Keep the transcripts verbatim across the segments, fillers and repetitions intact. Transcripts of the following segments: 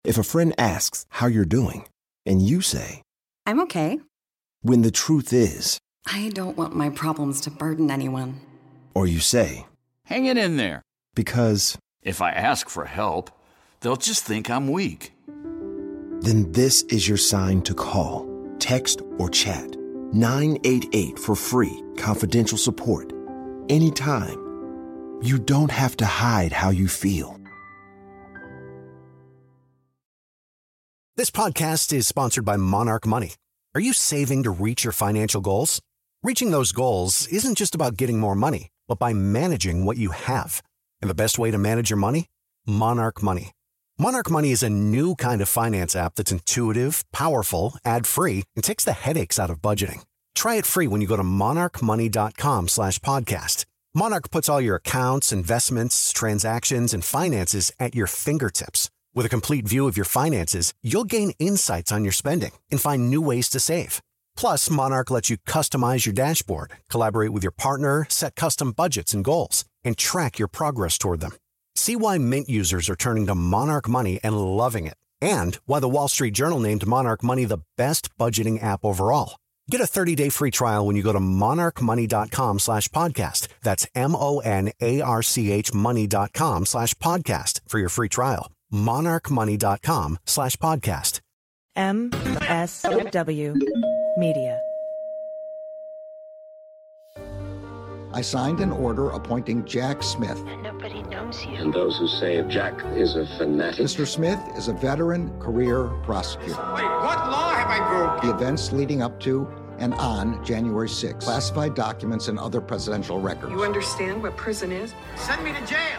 If a friend asks how you're doing, and you say, I'm okay. When the truth is, I don't want my problems to burden anyone. Or you say, hang it in there. Because if I ask for help, they'll just think I'm weak. Then this is your sign to call, text, or chat nine eight eight for free, confidential support. Anytime. You don't have to hide how you feel. This podcast is sponsored by Monarch Money. Are you saving to reach your financial goals? Reaching those goals isn't just about getting more money, but by managing what you have. And the best way to manage your money? Monarch Money. Monarch Money is a new kind of finance app that's intuitive, powerful, ad-free, and takes the headaches out of budgeting. Try it free when you go to monarchmoney.com slash podcast. Monarch puts all your accounts, investments, transactions, and finances at your fingertips. With a complete view of your finances, you'll gain insights on your spending and find new ways to save. Plus, Monarch lets you customize your dashboard, collaborate with your partner, set custom budgets and goals, and track your progress toward them. See why Mint users are turning to Monarch Money and loving it, and why the Wall Street Journal named Monarch Money the best budgeting app overall. Get a thirty-day free trial when you go to monarchmoney.com slash podcast. That's M-O-N-A-R-C-H money.com slash podcast for your free trial. monarchmoney.com slash podcast. M S W Media. I signed an order appointing Jack Smith. And nobody knows you. And those who say Jack is a fanatic. Mister Smith is a veteran career prosecutor. Wait, what law have I broken? The events leading up to and on January sixth, classified documents and other presidential records. You understand what prison is? Send me to jail.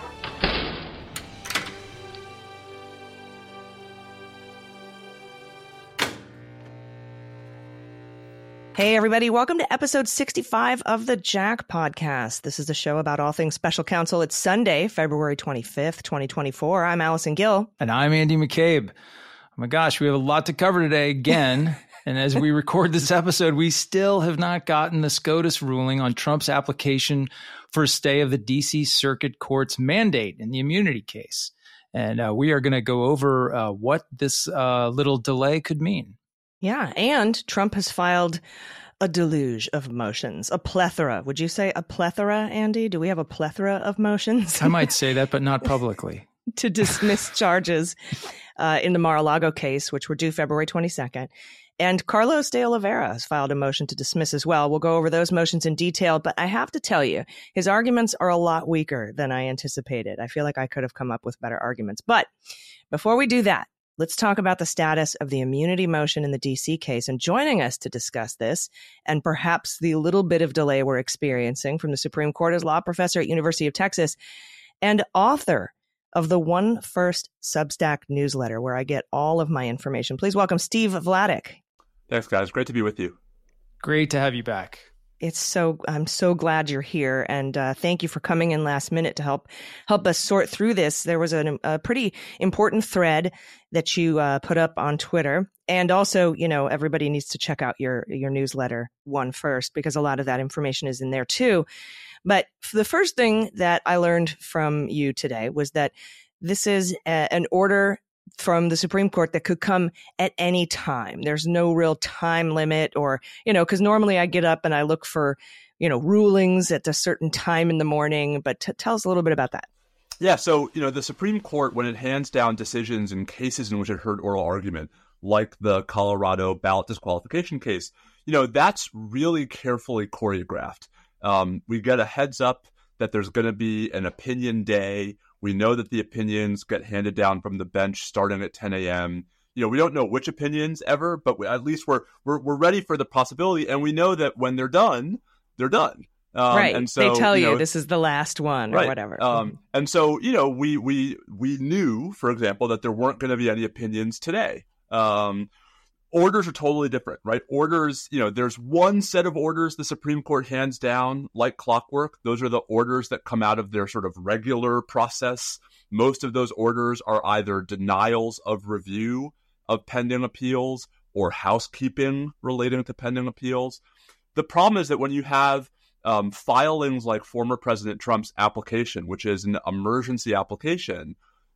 Hey, everybody. Welcome to episode sixty-five of the Jack Podcast. This is the show about all things special counsel. It's Sunday, February twenty-fifth, twenty twenty-four. I'm Allison Gill. And I'm Andy McCabe. Oh my gosh, we have a lot to cover today again. And as we record this episode, we still have not gotten the SCOTUS ruling on Trump's application for a stay of the D C Circuit Court's mandate in the immunity case. And uh, we are going to go over uh, what this uh, little delay could mean. Yeah, and Trump has filed a deluge of motions, a plethora. Would you say a plethora, Andy? Do we have a plethora of motions? I might say that, but not publicly. To dismiss charges uh, in the Mar-a-Lago case, which were due February twenty-second. And Carlos de Oliveira has filed a motion to dismiss as well. We'll go over those motions in detail, but I have to tell you, his arguments are a lot weaker than I anticipated. I feel like I could have come up with better arguments. But before we do that, let's talk about the status of the immunity motion in the D C case. And joining us to discuss this, and perhaps the little bit of delay we're experiencing from the Supreme Court, is law professor at University of Texas and author of the One First Substack newsletter, where I get all of my information. Please welcome Steve Vladeck. Thanks, guys. Great to be with you. Great to have you back. It's so I'm so glad you're here, and uh, thank you for coming in last minute to help help us sort through this. There was a, a pretty important thread that you uh, put up on Twitter, and also, you know, everybody needs to check out your your newsletter, One First, because a lot of that information is in there too. But the first thing that I learned from you today was that this is a, an order from the Supreme Court that could come at any time. There's no real time limit, or, you know, because normally I get up and I look for, you know, rulings at a certain time in the morning. But t- tell us a little bit about that. Yeah. So, you know, the Supreme Court, when it hands down decisions in cases in which it heard oral argument, like the Colorado ballot disqualification case, you know, that's really carefully choreographed. Um, we get a heads up that there's going to be an opinion day. We know that the opinions get handed down from the bench starting at ten a.m. You know, we don't know which opinions ever, but we, at least we're, we're we're ready for the possibility, and we know that when they're done, they're done. Um, right. And so, they tell you, you know, this is the last one, right. or whatever. Um, mm-hmm. And so, you know, we we we knew, for example, that there weren't going to be any opinions today. Um, orders are totally different, right? Orders, you know, there's one set of orders the Supreme Court hands down like clockwork. Those are the orders that come out of their sort of regular process. Most of those orders are either denials of review of pending appeals or housekeeping relating to pending appeals. The problem is that when you have um, filings like former President Trump's application, which is an emergency application,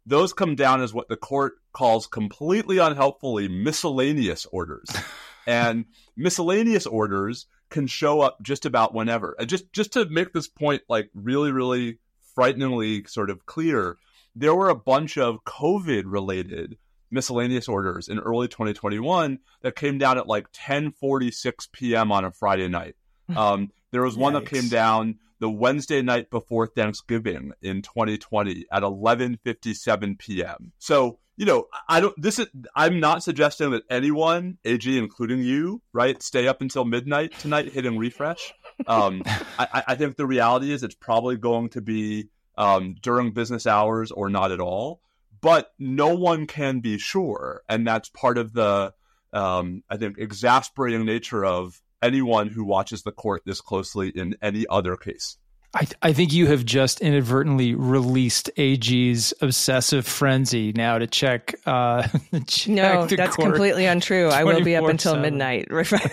those come down as what the court calls completely unhelpfully miscellaneous orders. And miscellaneous orders can show up just about whenever. And just, just to make this point like really, really frighteningly sort of clear, there were a bunch of COVID-related miscellaneous orders in early twenty twenty-one that came down at like ten forty-six p.m. on a Friday night. Um, there was one Yikes. that came down the Wednesday night before Thanksgiving in twenty twenty at eleven fifty-seven p.m. So, you know, I don't, this is, I'm not suggesting that anyone, A G, including you, right, stay up until midnight tonight hitting refresh. Um, I, I think the reality is it's probably going to be um, during business hours or not at all. But no one can be sure. And that's part of the, um, I think, exasperating nature of anyone who watches the court this closely in any other case. I, th- I think you have just inadvertently released A G's obsessive frenzy now to check. Uh, check no, the that's court completely untrue. I will be up until midnight.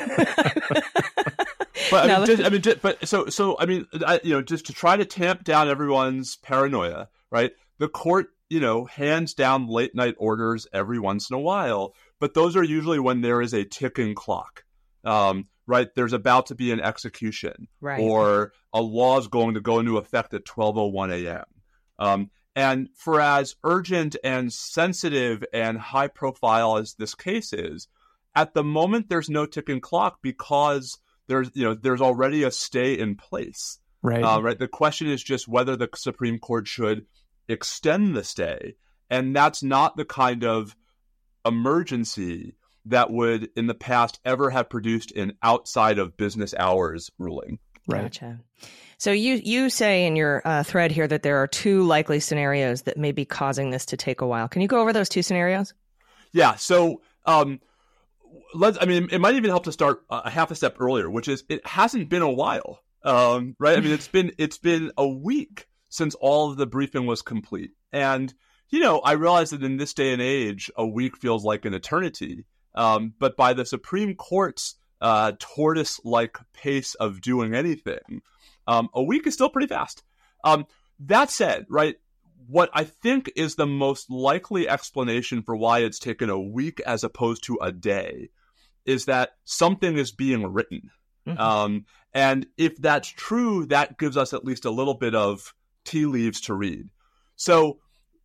But I no, mean, just, I mean, just, but so so I mean, I, you know, just to try to tamp down everyone's paranoia, right? The court, you know, hands down late night orders every once in a while, but those are usually when there is a ticking clock, um, right? There's about to be an execution, right, or a law is going to go into effect at twelve oh one a.m. Um, and for as urgent and sensitive and high profile as this case is, at the moment there's no ticking clock because there's, you know, there's already a stay in place, right? Uh, right. The question is just whether the Supreme Court should extend the stay, and that's not the kind of emergency that would in the past ever have produced an outside of business hours ruling. Right. Gotcha. So you you say in your uh, thread here that there are two likely scenarios that may be causing this to take a while. Can you go over those two scenarios? Yeah. So um, let's. I mean, it might even help to start a half a step earlier, which is it hasn't been a while, um, right? I mean, it's been it's been a week since all of the briefing was complete. And, you know, I realize that in this day and age, a week feels like an eternity. Um, but by the Supreme Court's uh, tortoise-like pace of doing anything, um, a week is still pretty fast. Um, that said, right, what I think is the most likely explanation for why it's taken a week as opposed to a day is that something is being written. Mm-hmm. Um, and if that's true, that gives us at least a little bit of tea leaves to read. So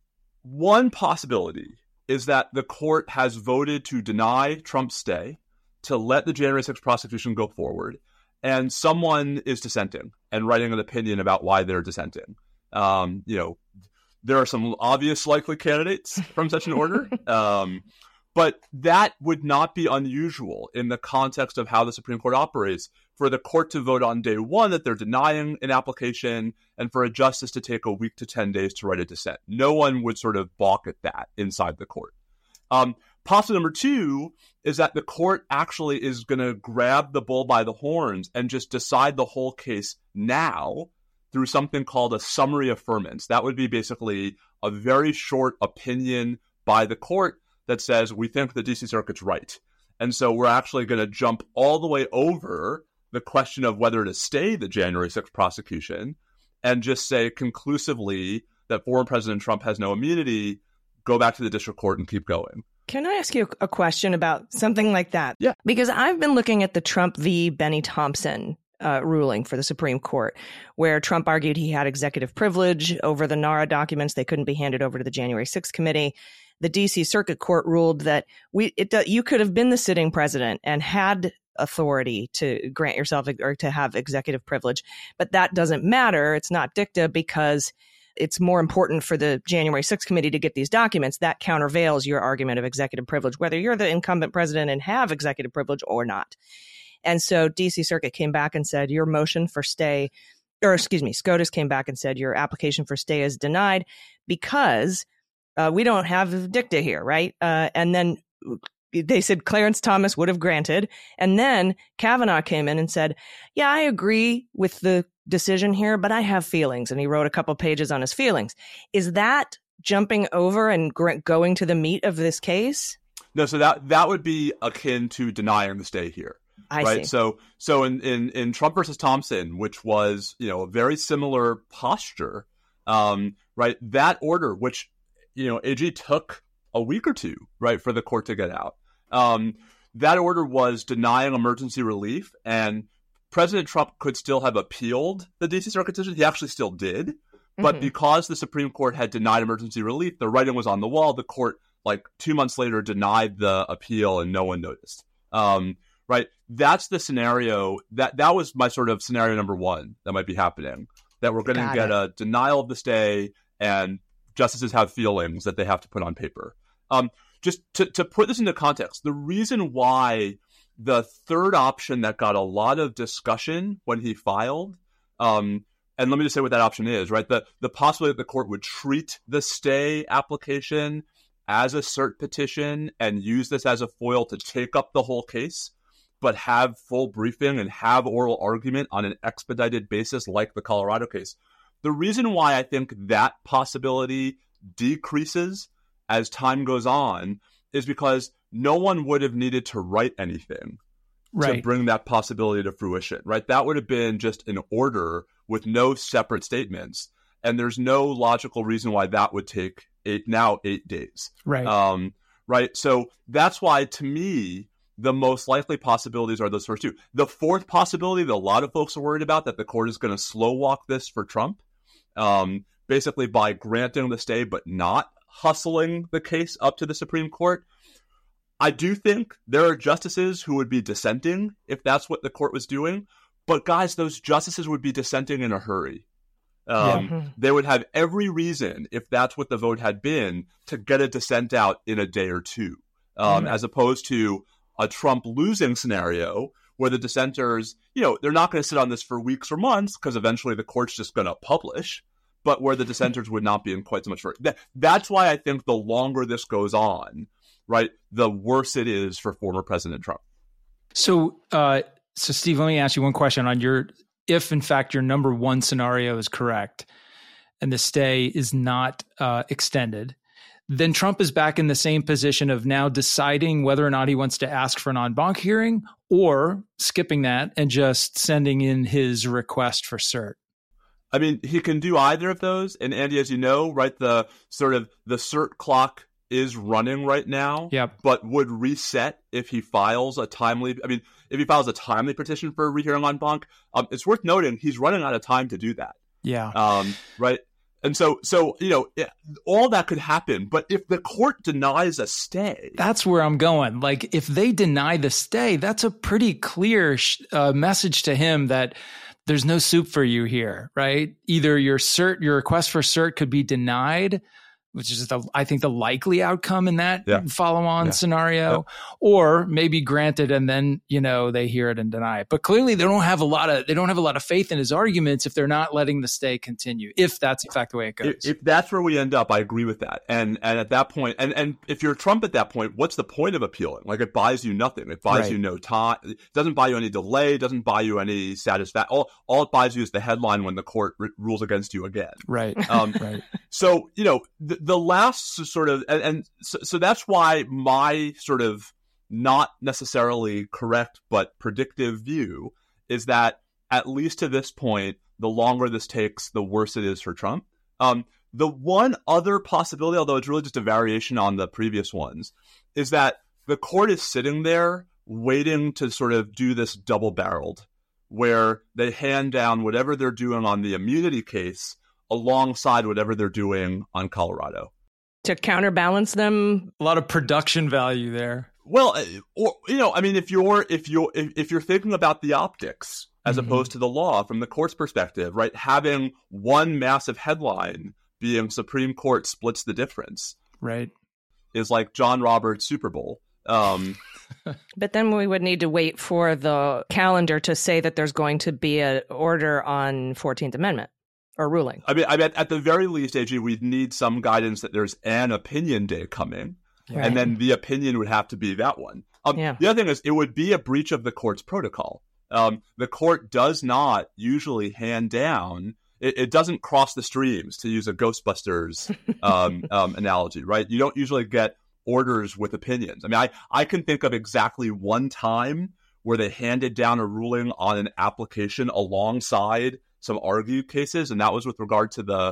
one possibility is that the court has voted to deny Trump's stay, to let the January sixth prosecution go forward, and someone is dissenting and writing an opinion about why they're dissenting. Um, you know, there are some obvious likely candidates from such an order, um, but that would not be unusual in the context of how the Supreme Court operates, for the court to vote on day one that they're denying an application, and for a justice to take a week to ten days to write a dissent. No one would sort of balk at that inside the court. Um, possibility number two is that the court actually is going to grab the bull by the horns and just decide the whole case now through something called a summary affirmance. That would be basically a very short opinion by the court that says, we think the D C Circuit's right. And so we're actually going to jump all the way over the question of whether to stay the January sixth prosecution and just say conclusively that former President Trump has no immunity, go back to the district court and keep going. Can I ask you a question about something like that? Yeah. Because I've been looking at the Trump v. Benny Thompson uh, ruling for the Supreme Court, where Trump argued he had executive privilege over the NARA documents. They couldn't be handed over to the January sixth committee. The D C Circuit Court ruled that we it, you could have been the sitting president and had authority to grant yourself or to have executive privilege. But that doesn't matter. It's not dicta because it's more important for the January sixth committee to get these documents. That countervails your argument of executive privilege, whether you're the incumbent president and have executive privilege or not. And so D C Circuit came back and said your motion for stay, or excuse me, SCOTUS came back and said your application for stay is denied because uh, we don't have dicta here, right? Uh, and then they said Clarence Thomas would have granted. And then Kavanaugh came in and said, yeah, I agree with the decision here, but I have feelings. And he wrote a couple pages on his feelings. Is that jumping over and gr- going to the meat of this case? No, so that that would be akin to denying the stay here. I right? see. So so in, in, in Trump versus Thompson, which was, you know, a very similar posture, um, right? That order, which you know, A G took a week or two, right, for the court to get out. Um, that order was denying emergency relief, and President Trump could still have appealed the D C Circuit decision. He actually still did. But mm-hmm. because the Supreme Court had denied emergency relief, the writing was on the wall. The court, like two months later, denied the appeal and no one noticed. Um, right? That's the scenario. That that was my sort of scenario number one that might be happening, that we're going to get it. a denial of the stay and justices have feelings that they have to put on paper. Um, just to, to put this into context, the reason why the third option that got a lot of discussion when he filed, um, and let me just say what that option is, right? The the possibility that the court would treat the stay application as a cert petition and use this as a foil to take up the whole case, but have full briefing and have oral argument on an expedited basis like the Colorado case. The reason why I think that possibility decreases as time goes on is because no one would have needed to write anything right. to bring that possibility to fruition, right? That would have been just an order with no separate statements. And there's no logical reason why that would take eight now eight days. Right. Um, right. So that's why, to me, the most likely possibilities are those first two. The fourth possibility that a lot of folks are worried about, that the court is going to slow walk this for Trump, um, basically by granting the stay but not hustling the case up to the Supreme Court. I do think there are justices who would be dissenting if that's what the court was doing. But guys, those justices would be dissenting in a hurry. Um, yeah. They would have every reason, if that's what the vote had been, to get a dissent out in a day or two, um, mm-hmm. as opposed to a Trump losing scenario where the dissenters, you know, they're not going to sit on this for weeks or months because eventually the court's just going to publish, but where the dissenters would not be in quite so much hurry. That, that's why I think the longer this goes on, right, the worse it is for former President Trump. So, uh, so Steve, let me ask you one question on your, if in fact your number one scenario is correct and the stay is not uh, extended, then Trump is back in the same position of now deciding whether or not he wants to ask for an en banc hearing or skipping that and just sending in his request for cert. I mean, he can do either of those. And Andy, as you know, right, the sort of the cert clock is running right now, yep. but would reset if he files a timely, I mean, if he files a timely petition for a rehearing en banc. Um, it's worth noting he's running out of time to do that. Yeah. Um, right. And so, so you know, it, all that could happen. But if the court denies a stay, that's where I'm going. Like, if they deny the stay, that's a pretty clear sh- uh, message to him that there's no soup for you here, right? Either your cert, your request for cert could be denied, which is the, I think the likely outcome in that yeah. follow-on yeah. scenario, yeah. or maybe granted and then, you know, they hear it and deny it. But clearly they don't have a lot of, they don't have a lot of faith in his arguments if they're not letting the stay continue, if that's in fact the way it goes. If, if that's where we end up, I agree with that. And and at that point, and, and if you're Trump at that point, what's the point of appealing? Like, it buys you nothing. It buys right. you no time. It doesn't buy you any delay. It doesn't buy you any satisfaction. All, all it buys you is the headline when the court r- rules against you again. Right. Um, right. So, you know, the, the last sort of, and, and so, so that's why my sort of not necessarily correct but predictive view is that at least to this point, the longer this takes, the worse it is for Trump. Um, the one other possibility, although it's really just a variation on the previous ones, is that the court is sitting there waiting to sort of do this double-barreled, where they hand down whatever they're doing on the immunity case alongside whatever they're doing on Colorado. To counterbalance them? A lot of production value there. Well, or, you know, I mean, if you're if you're if, if you're thinking about the optics as mm-hmm. opposed to the law from the court's perspective, right? Having one massive headline being Supreme Court splits the difference, right, is like John Roberts' Super Bowl. Um, but then we would need to wait for the calendar to say that there's going to be an order on fourteenth Amendment. Or ruling. I mean, I mean, at the very least, A G, we'd need some guidance that there's an opinion day coming, right. and then the opinion would have to be that one. Um, yeah. The other thing is, it would be a breach of the court's protocol. Um, the court does not usually hand down, it, it doesn't cross the streams, to use a Ghostbusters um, um, analogy, right? You don't usually get orders with opinions. I mean, I, I can think of exactly one time where they handed down a ruling on an application alongside some argued cases, and that was with regard to the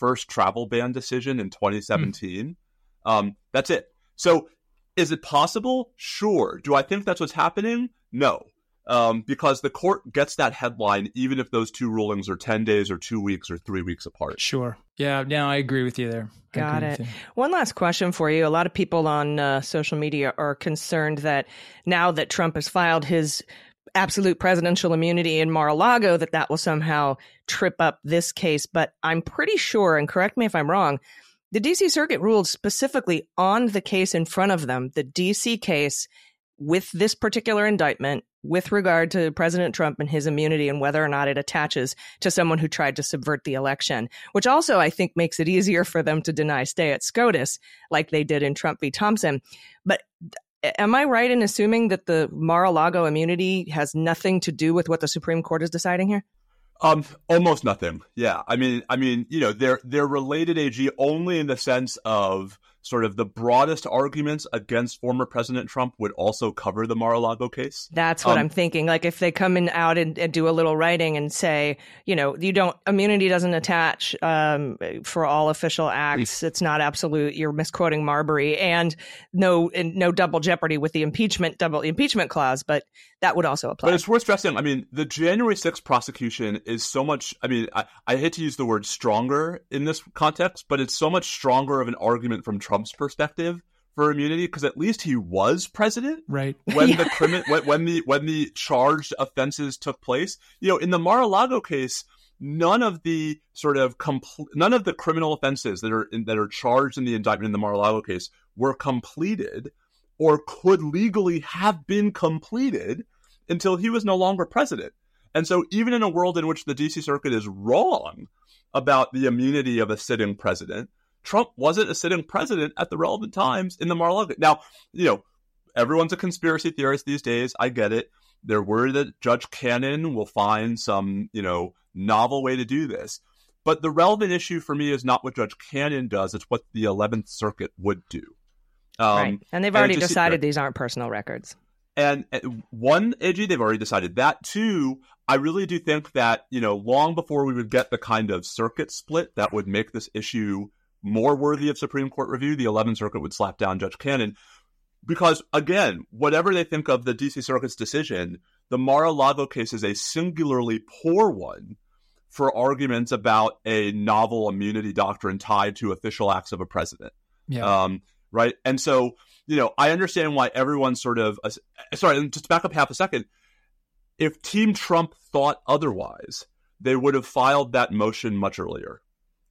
first travel ban decision in twenty seventeen. Mm. Um, that's it. So is it possible? Sure. Do I think that's what's happening? No. Um, because the court gets that headline even if those two rulings are ten days or two weeks or three weeks apart. Sure. Yeah, no, I agree with you there. I Got it. One last question for you. A lot of people on uh, social media are concerned that now that Trump has filed his absolute presidential immunity in Mar-a-Lago, that that will somehow trip up this case. But I'm pretty sure, and correct me if I'm wrong, the D C Circuit ruled specifically on the case in front of them, the D C case with this particular indictment with regard to President Trump and his immunity and whether or not it attaches to someone who tried to subvert the election, which also I think makes it easier for them to deny stay at SCOTUS like they did in Trump v. Thompson. But am I right in assuming that the Mar-a-Lago immunity has nothing to do with what the Supreme Court is deciding here? Um, almost nothing. Yeah. I mean, I mean, you know, they're, they're related, A G, only in the sense of sort of the broadest arguments against former President Trump would also cover the Mar-a-Lago case. That's what um, I'm thinking. Like if they come in out and, and do a little writing and say, you know, you don't, immunity doesn't attach um, for all official acts. It's not absolute. You're misquoting Marbury, and no, and no double jeopardy with the impeachment, double impeachment clause. But that would also apply. But it's worth stressing. I mean, the January sixth prosecution is so much, I mean, I, I hate to use the word stronger in this context, but it's so much stronger of an argument from Trump's perspective for immunity, because at least he was president, right? When yeah. the crimin- when, when the when the charged offenses took place. You know, in the Mar-a-Lago case, none of the sort of compl- none of the criminal offenses that are in, that are charged in the indictment in the Mar-a-Lago case were completed or could legally have been completed until he was no longer president. And so even in a world in which the D C Circuit is wrong about the immunity of a sitting president, Trump wasn't a sitting president at the relevant times in the Mar-a-Lago. Now, you know, everyone's a conspiracy theorist these days. I get it. They're worried that Judge Cannon will find some, you know, novel way to do this. But the relevant issue for me is not what Judge Cannon does. It's what the eleventh Circuit would do. Um, right. And they've already and just, decided right. these aren't personal records. And one, A G, they've already decided that. Two, I really do think that, you know, long before we would get the kind of circuit split that would make this issue more worthy of Supreme Court review, the eleventh Circuit would slap down Judge Cannon. Because, again, whatever they think of the D C Circuit's decision, the Mar-a-Lago case is a singularly poor one for arguments about a novel immunity doctrine tied to official acts of a president. Yeah. Um, right? And so, you know, I understand why everyone sort of uh, – sorry, just to back up half a second. If Team Trump thought otherwise, they would have filed that motion much earlier.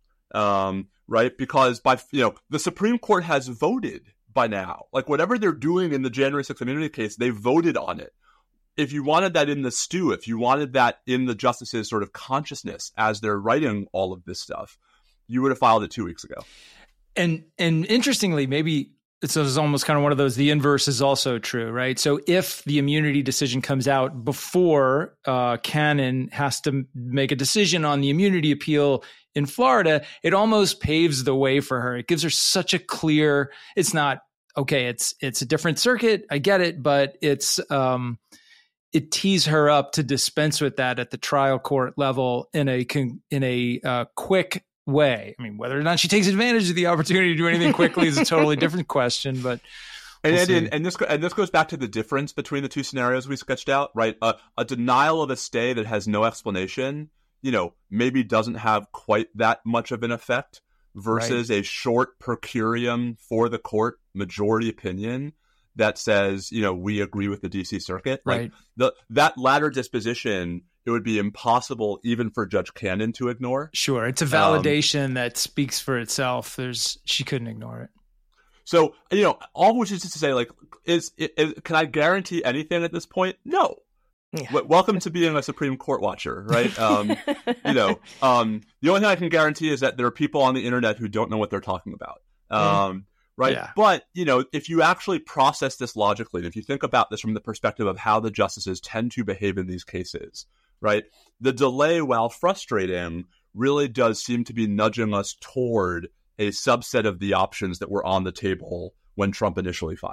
Um, right? Because by, you know, the Supreme Court has voted by now. Like whatever they're doing in the January sixth immunity case, they voted on it. If you wanted that in the stew, if you wanted that in the justices' sort of consciousness as they're writing all of this stuff, you would have filed it two weeks ago. And and interestingly, maybe it's, it's almost kind of one of those, the inverse is also true, right? So if the immunity decision comes out before uh, Cannon has to make a decision on the immunity appeal in Florida, it almost paves the way for her. It gives her such a clear, it's not, okay, it's it's a different circuit, I get it, but it's um, it tees her up to dispense with that at the trial court level in a in a uh, quick way. I mean, whether or not she takes advantage of the opportunity to do anything quickly is a totally different question, but and, we'll and, and, and this and this goes back to the difference between the two scenarios we sketched out, right? Uh, a denial of a stay that has no explanation, you know, maybe doesn't have quite that much of an effect versus right. a short per curiam for the court majority opinion that says, you know, we agree with the D C Circuit. Right. Like the that latter disposition, it would be impossible even for Judge Cannon to ignore. Sure. It's a validation um, that speaks for itself. There's she couldn't ignore it. So, you know, all of which is just to say, like, is, is can I guarantee anything at this point? No. Yeah. W- welcome to being a Supreme Court watcher, right? Um, you know, um, the only thing I can guarantee is that there are people on the internet who don't know what they're talking about. Um, mm. Right. Yeah. But, you know, if you actually process this logically, and if you think about this from the perspective of how the justices tend to behave in these cases, right, the delay, while frustrating, really does seem to be nudging us toward a subset of the options that were on the table when Trump initially filed.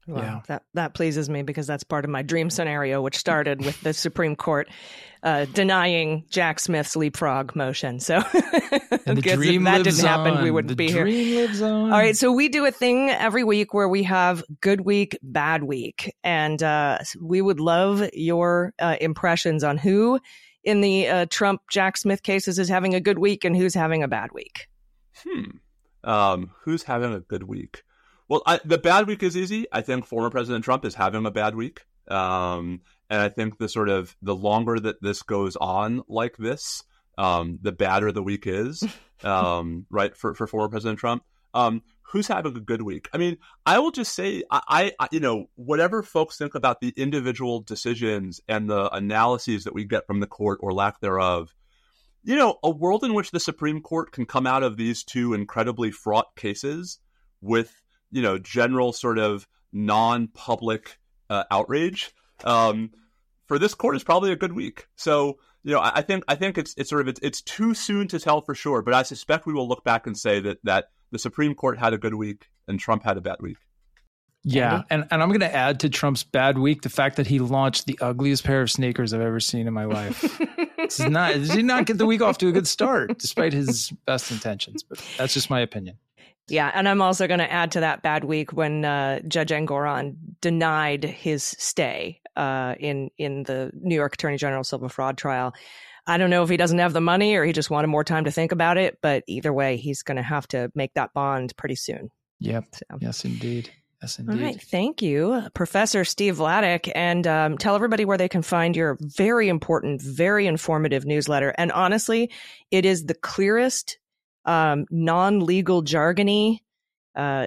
Well, yeah. that, that pleases me because that's part of my dream scenario, which started with the Supreme Court uh, denying Jack Smith's leapfrog motion. So and the if dream that lives didn't happen, on. we wouldn't the be dream here. lives on. All right, so we do a thing every week where we have good week, bad week. And uh, we would love your uh, impressions on who in the uh, Trump-Jack Smith cases is having a good week and who's having a bad week. Hmm. Um, who's having a good week? Well, I, the bad week is easy. I think former President Trump is having a bad week. Um, and I think the sort of the longer that this goes on like this, um, the badder the week is, um, right, for, for former President Trump. Um, who's having a good week? I mean, I will just say, I, I, you know, whatever folks think about the individual decisions and the analyses that we get from the court or lack thereof, you know, a world in which the Supreme Court can come out of these two incredibly fraught cases with, you know, general sort of non-public uh, outrage, um, for this court is probably a good week. So, you know, I, I think I think it's it's sort of it's, it's too soon to tell for sure, but I suspect we will look back and say that that the Supreme Court had a good week and Trump had a bad week. Yeah, Andy? and, and I'm going to add to Trump's bad week the fact that he launched the ugliest pair of sneakers I've ever seen in my life. This is not, does he not get the week off to a good start, despite his best intentions? But that's just my opinion. Yeah, and I'm also going to add to that bad week when uh, Judge Engoron denied his stay uh, in in the New York Attorney General civil fraud trial. I don't know if he doesn't have the money or he just wanted more time to think about it, but either way, he's going to have to make that bond pretty soon. Yep. So. Yes, indeed. Yes, indeed. All right. Thank you, Professor Steve Vladeck. And um, tell everybody where they can find your very important, very informative newsletter. And honestly, it is the clearest, um, non-legal jargony, uh,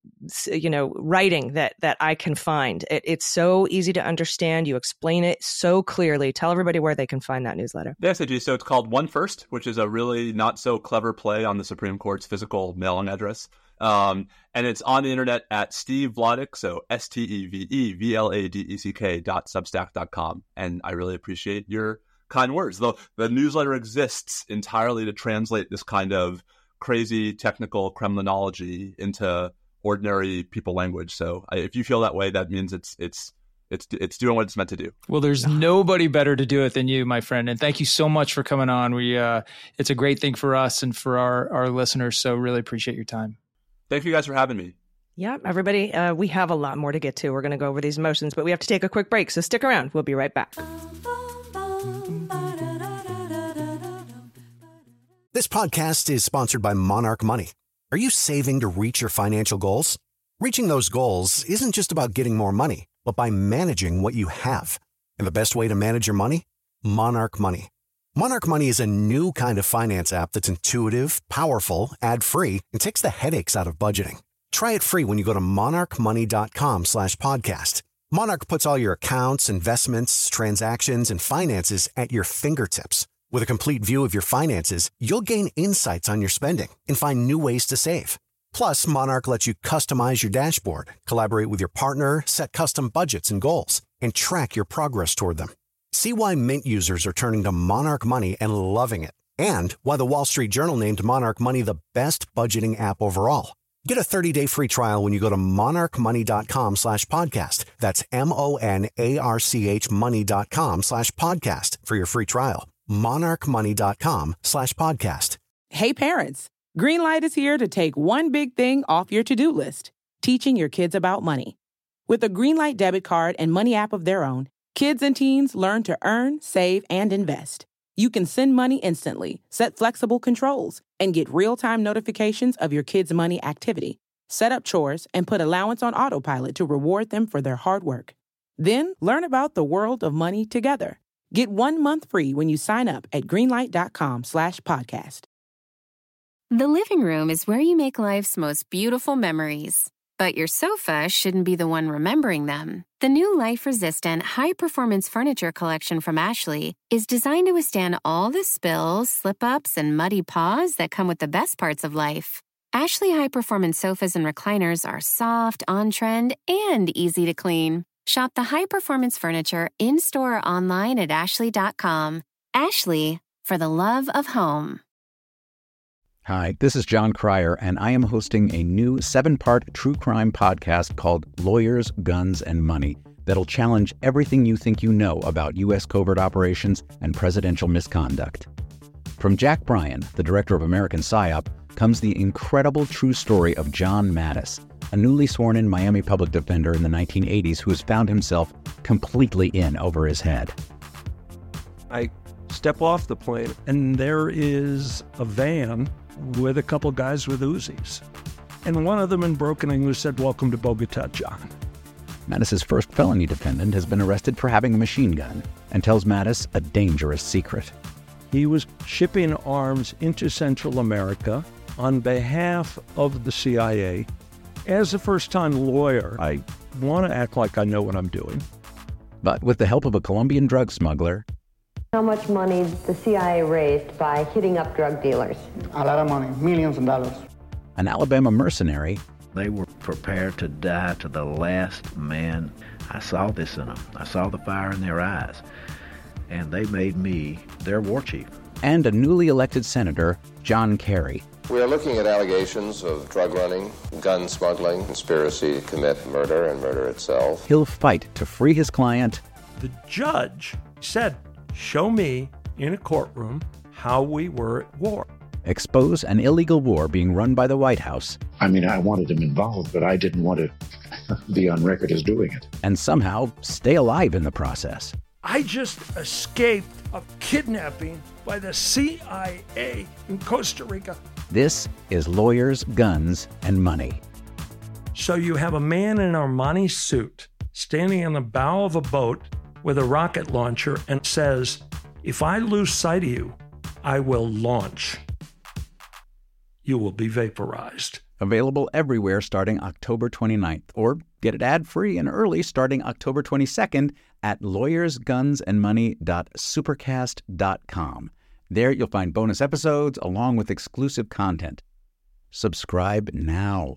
you know, writing that that I can find. It, it's so easy to understand. You explain it so clearly. Tell everybody where they can find that newsletter. Yes, I do. So it's called One First, which is a really not so clever play on the Supreme Court's physical mailing address. Um, and it's on the internet at Steve Vladeck, so S T E V E V L A D E C K dot substack dot com. And I really appreciate your kind words. The, the newsletter exists entirely to translate this kind of crazy technical Kremlinology into ordinary people language. So I, if you feel that way, that means it's it's it's it's doing what it's meant to do. Well, there's nobody better to do it than you, my friend. And thank you so much for coming on. We uh, it's a great thing for us and for our, our listeners. So really appreciate your time. Thank you guys for having me. Yeah, everybody, uh, we have a lot more to get to. We're going to go over these motions, but we have to take a quick break. So stick around. We'll be right back. This podcast is sponsored by Monarch Money. Are you saving to reach your financial goals? Reaching those goals isn't just about getting more money, but by managing what you have. And the best way to manage your money? Monarch Money. Monarch Money is a new kind of finance app that's intuitive, powerful, ad-free, and takes the headaches out of budgeting. Try it free when you go to monarchmoney.com slash podcast. Monarch puts all your accounts, investments, transactions, and finances at your fingertips. With a complete view of your finances, you'll gain insights on your spending and find new ways to save. Plus, Monarch lets you customize your dashboard, collaborate with your partner, set custom budgets and goals, and track your progress toward them. See why Mint users are turning to Monarch Money and loving it, and why the Wall Street Journal named Monarch Money the best budgeting app overall. Get a thirty-day free trial when you go to monarchmoney.com slash podcast. That's M-O-N-A-R-C-H money.com slash podcast for your free trial. monarchmoney.com slash podcast. Hey parents, Greenlight is here to take one big thing off your to-do list, teaching your kids about money. With a Greenlight debit card and money app of their own, kids and teens learn to earn, save, and invest. You can send money instantly, set flexible controls, and get real-time notifications of your kids' money activity. Set up chores and put allowance on autopilot to reward them for their hard work. Then learn about the world of money together. Get one month free when you sign up at greenlight.com slash podcast. The living room is where you make life's most beautiful memories. But your sofa shouldn't be the one remembering them. The new life-resistant, high-performance furniture collection from Ashley is designed to withstand all the spills, slip-ups, and muddy paws that come with the best parts of life. Ashley high-performance sofas and recliners are soft, on-trend, and easy to clean. Shop the high-performance furniture in-store or online at ashley dot com. Ashley, for the love of home. Hi, this is John Cryer, and I am hosting a new seven-part true crime podcast called Lawyers, Guns, and Money that'll challenge everything you think you know about U S covert operations and presidential misconduct. From Jack Bryan, the director of American PSYOP, comes the incredible true story of John Mattis, a newly sworn-in Miami public defender in the nineteen eighties who has found himself completely in over his head. I step off the plane, and there is a van with a couple guys with Uzis. And one of them in broken English said, "Welcome to Bogota, John." Mattis's first felony defendant has been arrested for having a machine gun and tells Mattis a dangerous secret. He was shipping arms into Central America on behalf of the C I A. As a first-time lawyer, I want to act like I know what I'm doing. But with the help of a Colombian drug smuggler... How much money the C I A raised by hitting up drug dealers? A lot of money, millions of dollars. An Alabama mercenary... They were prepared to die to the last man. I saw this in them. I saw the fire in their eyes. And they made me their war chief. And a newly elected senator, John Kerry. We are looking at allegations of drug running, gun smuggling, conspiracy to commit murder and murder itself. He'll fight to free his client. The judge said, "Show me in a courtroom how we were at war." Expose an illegal war being run by the White House. I mean, I wanted him involved, but I didn't want to be on record as doing it. And somehow stay alive in the process. I just escaped a kidnapping by the C I A in Costa Rica. This is Lawyers, Guns, and Money. So you have a man in an Armani suit standing in the bow of a boat with a rocket launcher and says, "If I lose sight of you, I will launch. You will be vaporized." Available everywhere starting October twenty-ninth, or get it ad-free and early starting October twenty-second at lawyers guns and money dot supercast dot com. There you'll find bonus episodes along with exclusive content. Subscribe now.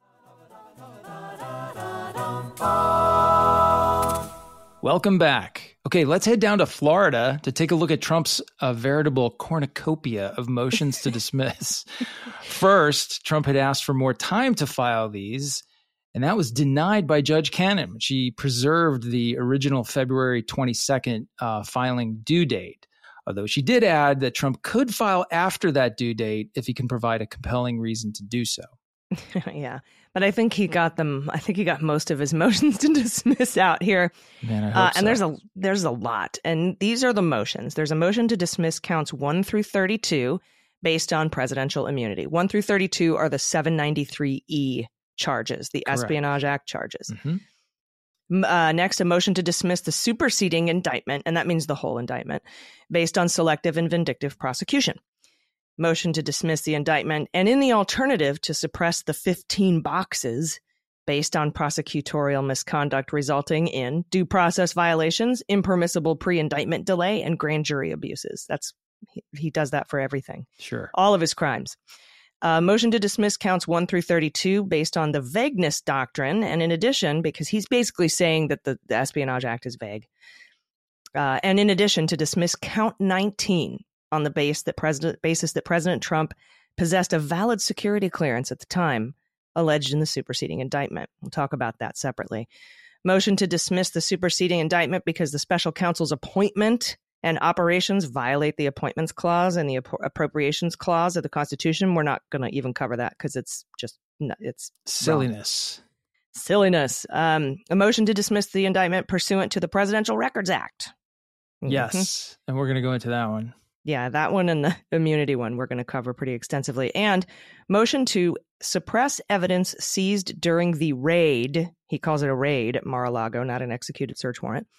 Welcome back. Okay, let's head down to Florida to take a look at Trump's uh, veritable cornucopia of motions to dismiss. First, Trump had asked for more time to file these, and that was denied by Judge Cannon. She preserved the original February twenty-second uh, filing due date, although she did add that Trump could file after that due date if he can provide a compelling reason to do so. Yeah, but I think he got them. I think he got most of his motions to dismiss out here. Man, I hope uh, and so. there's a there's a lot, and these are the motions. There's a motion to dismiss counts one through thirty-two based on presidential immunity. One through thirty-two are the seven ninety-three E charges, the Correct. Espionage Act charges. Mm-hmm. Uh, next, a motion to dismiss the superseding indictment, and that means the whole indictment, based on selective and vindictive prosecution. Motion to dismiss the indictment, and in the alternative, to suppress the fifteen boxes based on prosecutorial misconduct resulting in due process violations, impermissible pre-indictment delay, and grand jury abuses. That's he, he does that for everything. Sure. All of his crimes. Uh, motion to dismiss counts one through thirty-two based on the vagueness doctrine, and in addition, because he's basically saying that the, the Espionage Act is vague, uh, and in addition, to dismiss count nineteen on the base that President, basis that President Trump possessed a valid security clearance at the time alleged in the superseding indictment. We'll talk about that separately. Motion to dismiss the superseding indictment because the special counsel's appointment and operations violate the appointments clause and the Appro- appropriations clause of the Constitution. We're not going to even cover that because it's just, it's silliness. Wrong. Silliness. Um, a motion to dismiss the indictment pursuant to the Presidential Records Act. Yes. Mm-hmm. And we're going to go into that one. Yeah, that one and the immunity one we're going to cover pretty extensively. And motion to suppress evidence seized during the raid. He calls it a raid at Mar-a-Lago, not an executed search warrant.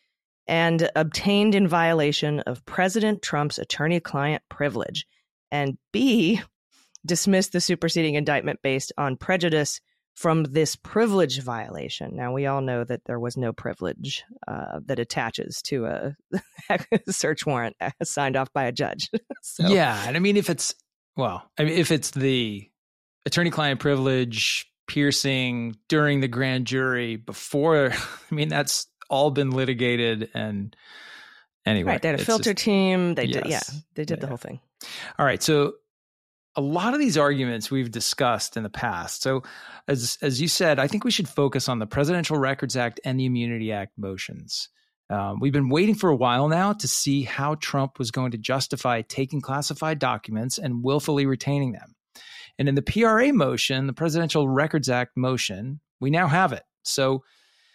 And obtained in violation of President Trump's attorney-client privilege. And B, dismiss the superseding indictment based on prejudice from this privilege violation. Now, we all know that there was no privilege uh, that attaches to a search warrant signed off by a judge. So. Yeah. And I mean, if it's, well, I mean, if it's the attorney-client privilege piercing during the grand jury before, I mean, that's all been litigated. And anyway. Right. They had a filter just, team. They yes. did, yeah, they did yeah. the whole thing. All right. So a lot of these arguments we've discussed in the past. So as as you said, I think we should focus on the Presidential Records Act and the Immunity Act motions. Um, we've been waiting for a while now to see how Trump was going to justify taking classified documents and willfully retaining them. And in the P R A motion, the Presidential Records Act motion, we now have it. So,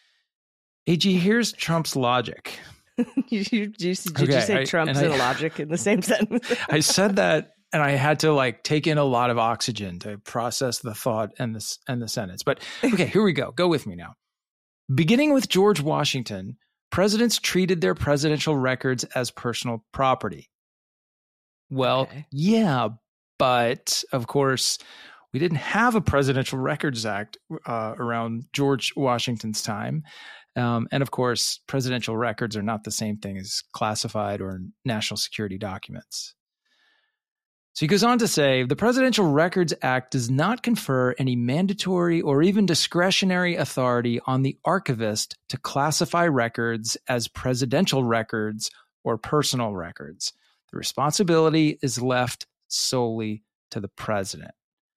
A G, here's Trump's logic. you, you, did you okay, say I, Trump's and I, logic in the same sentence? I said that, and I had to like take in a lot of oxygen to process the thought and the, and the sentence. But okay, here we go. Go with me now. Beginning with George Washington, presidents treated their presidential records as personal property. Well, okay. yeah, but of course, we didn't have a Presidential Records Act uh, around George Washington's time. Um, and of course, presidential records are not the same thing as classified or national security documents. So he goes on to say, the Presidential Records Act does not confer any mandatory or even discretionary authority on the archivist to classify records as presidential records or personal records. The responsibility is left solely to the president.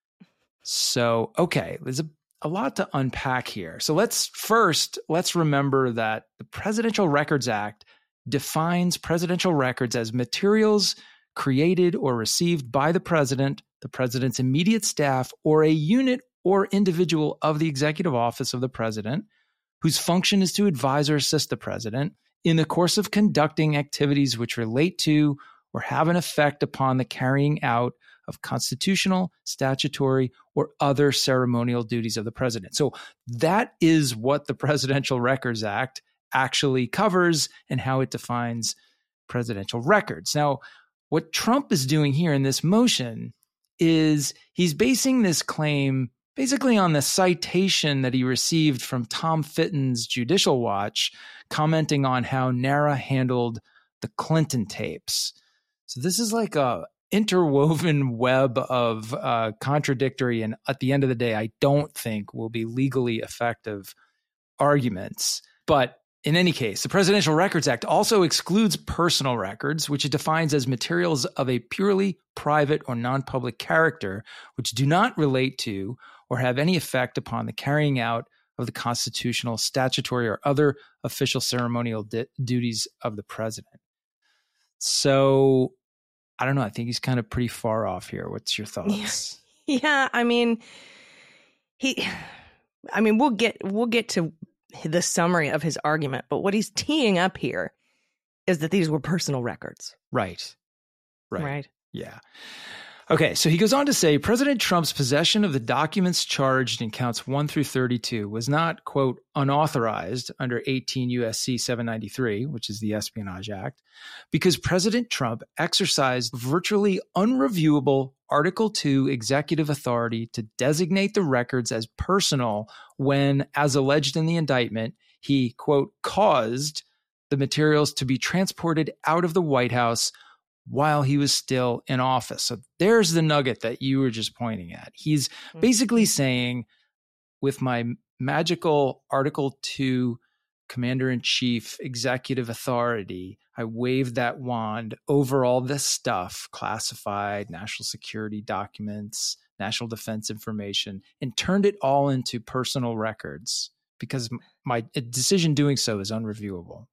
So, okay, there's a, a lot to unpack here. So let's first, let's remember that the Presidential Records Act defines presidential records as materials created or received by the president, the president's immediate staff, or a unit or individual of the executive office of the president, whose function is to advise or assist the president in the course of conducting activities which relate to or have an effect upon the carrying out of constitutional, statutory, or other ceremonial duties of the president. So that is what the Presidential Records Act actually covers and how it defines presidential records. Now, what Trump is doing here in this motion is he's basing this claim basically on the citation that he received from Tom Fitton's Judicial Watch, commenting on how NARA handled the Clinton tapes. So this is like a interwoven web of uh, contradictory and, at the end of the day, I don't think will be legally effective arguments. But in any case, the Presidential Records Act also excludes personal records, which it defines as materials of a purely private or non-public character, which do not relate to or have any effect upon the carrying out of the constitutional, statutory, or other official ceremonial di- duties of the president. So, I don't know. I think he's kind of pretty far off here. What's your thoughts? Yeah, yeah I mean, he. I mean, we'll get we'll get to the summary of his argument, but what he's teeing up here is that these were personal records. Right. Right. Right. Yeah. Okay, so he goes on to say, President Trump's possession of the documents charged in counts one through thirty-two was not, quote, unauthorized under eighteen U S C seven ninety-three, which is the Espionage Act, because President Trump exercised virtually unreviewable Article two executive authority to designate the records as personal when, as alleged in the indictment, he, quote, caused the materials to be transported out of the White House while he was still in office. So there's the nugget that you were just pointing at. He's basically saying, with my magical Article two Commander-in-Chief executive authority, I waved that wand over all this stuff, classified, national security documents, national defense information, and turned it all into personal records because my decision doing so is unreviewable.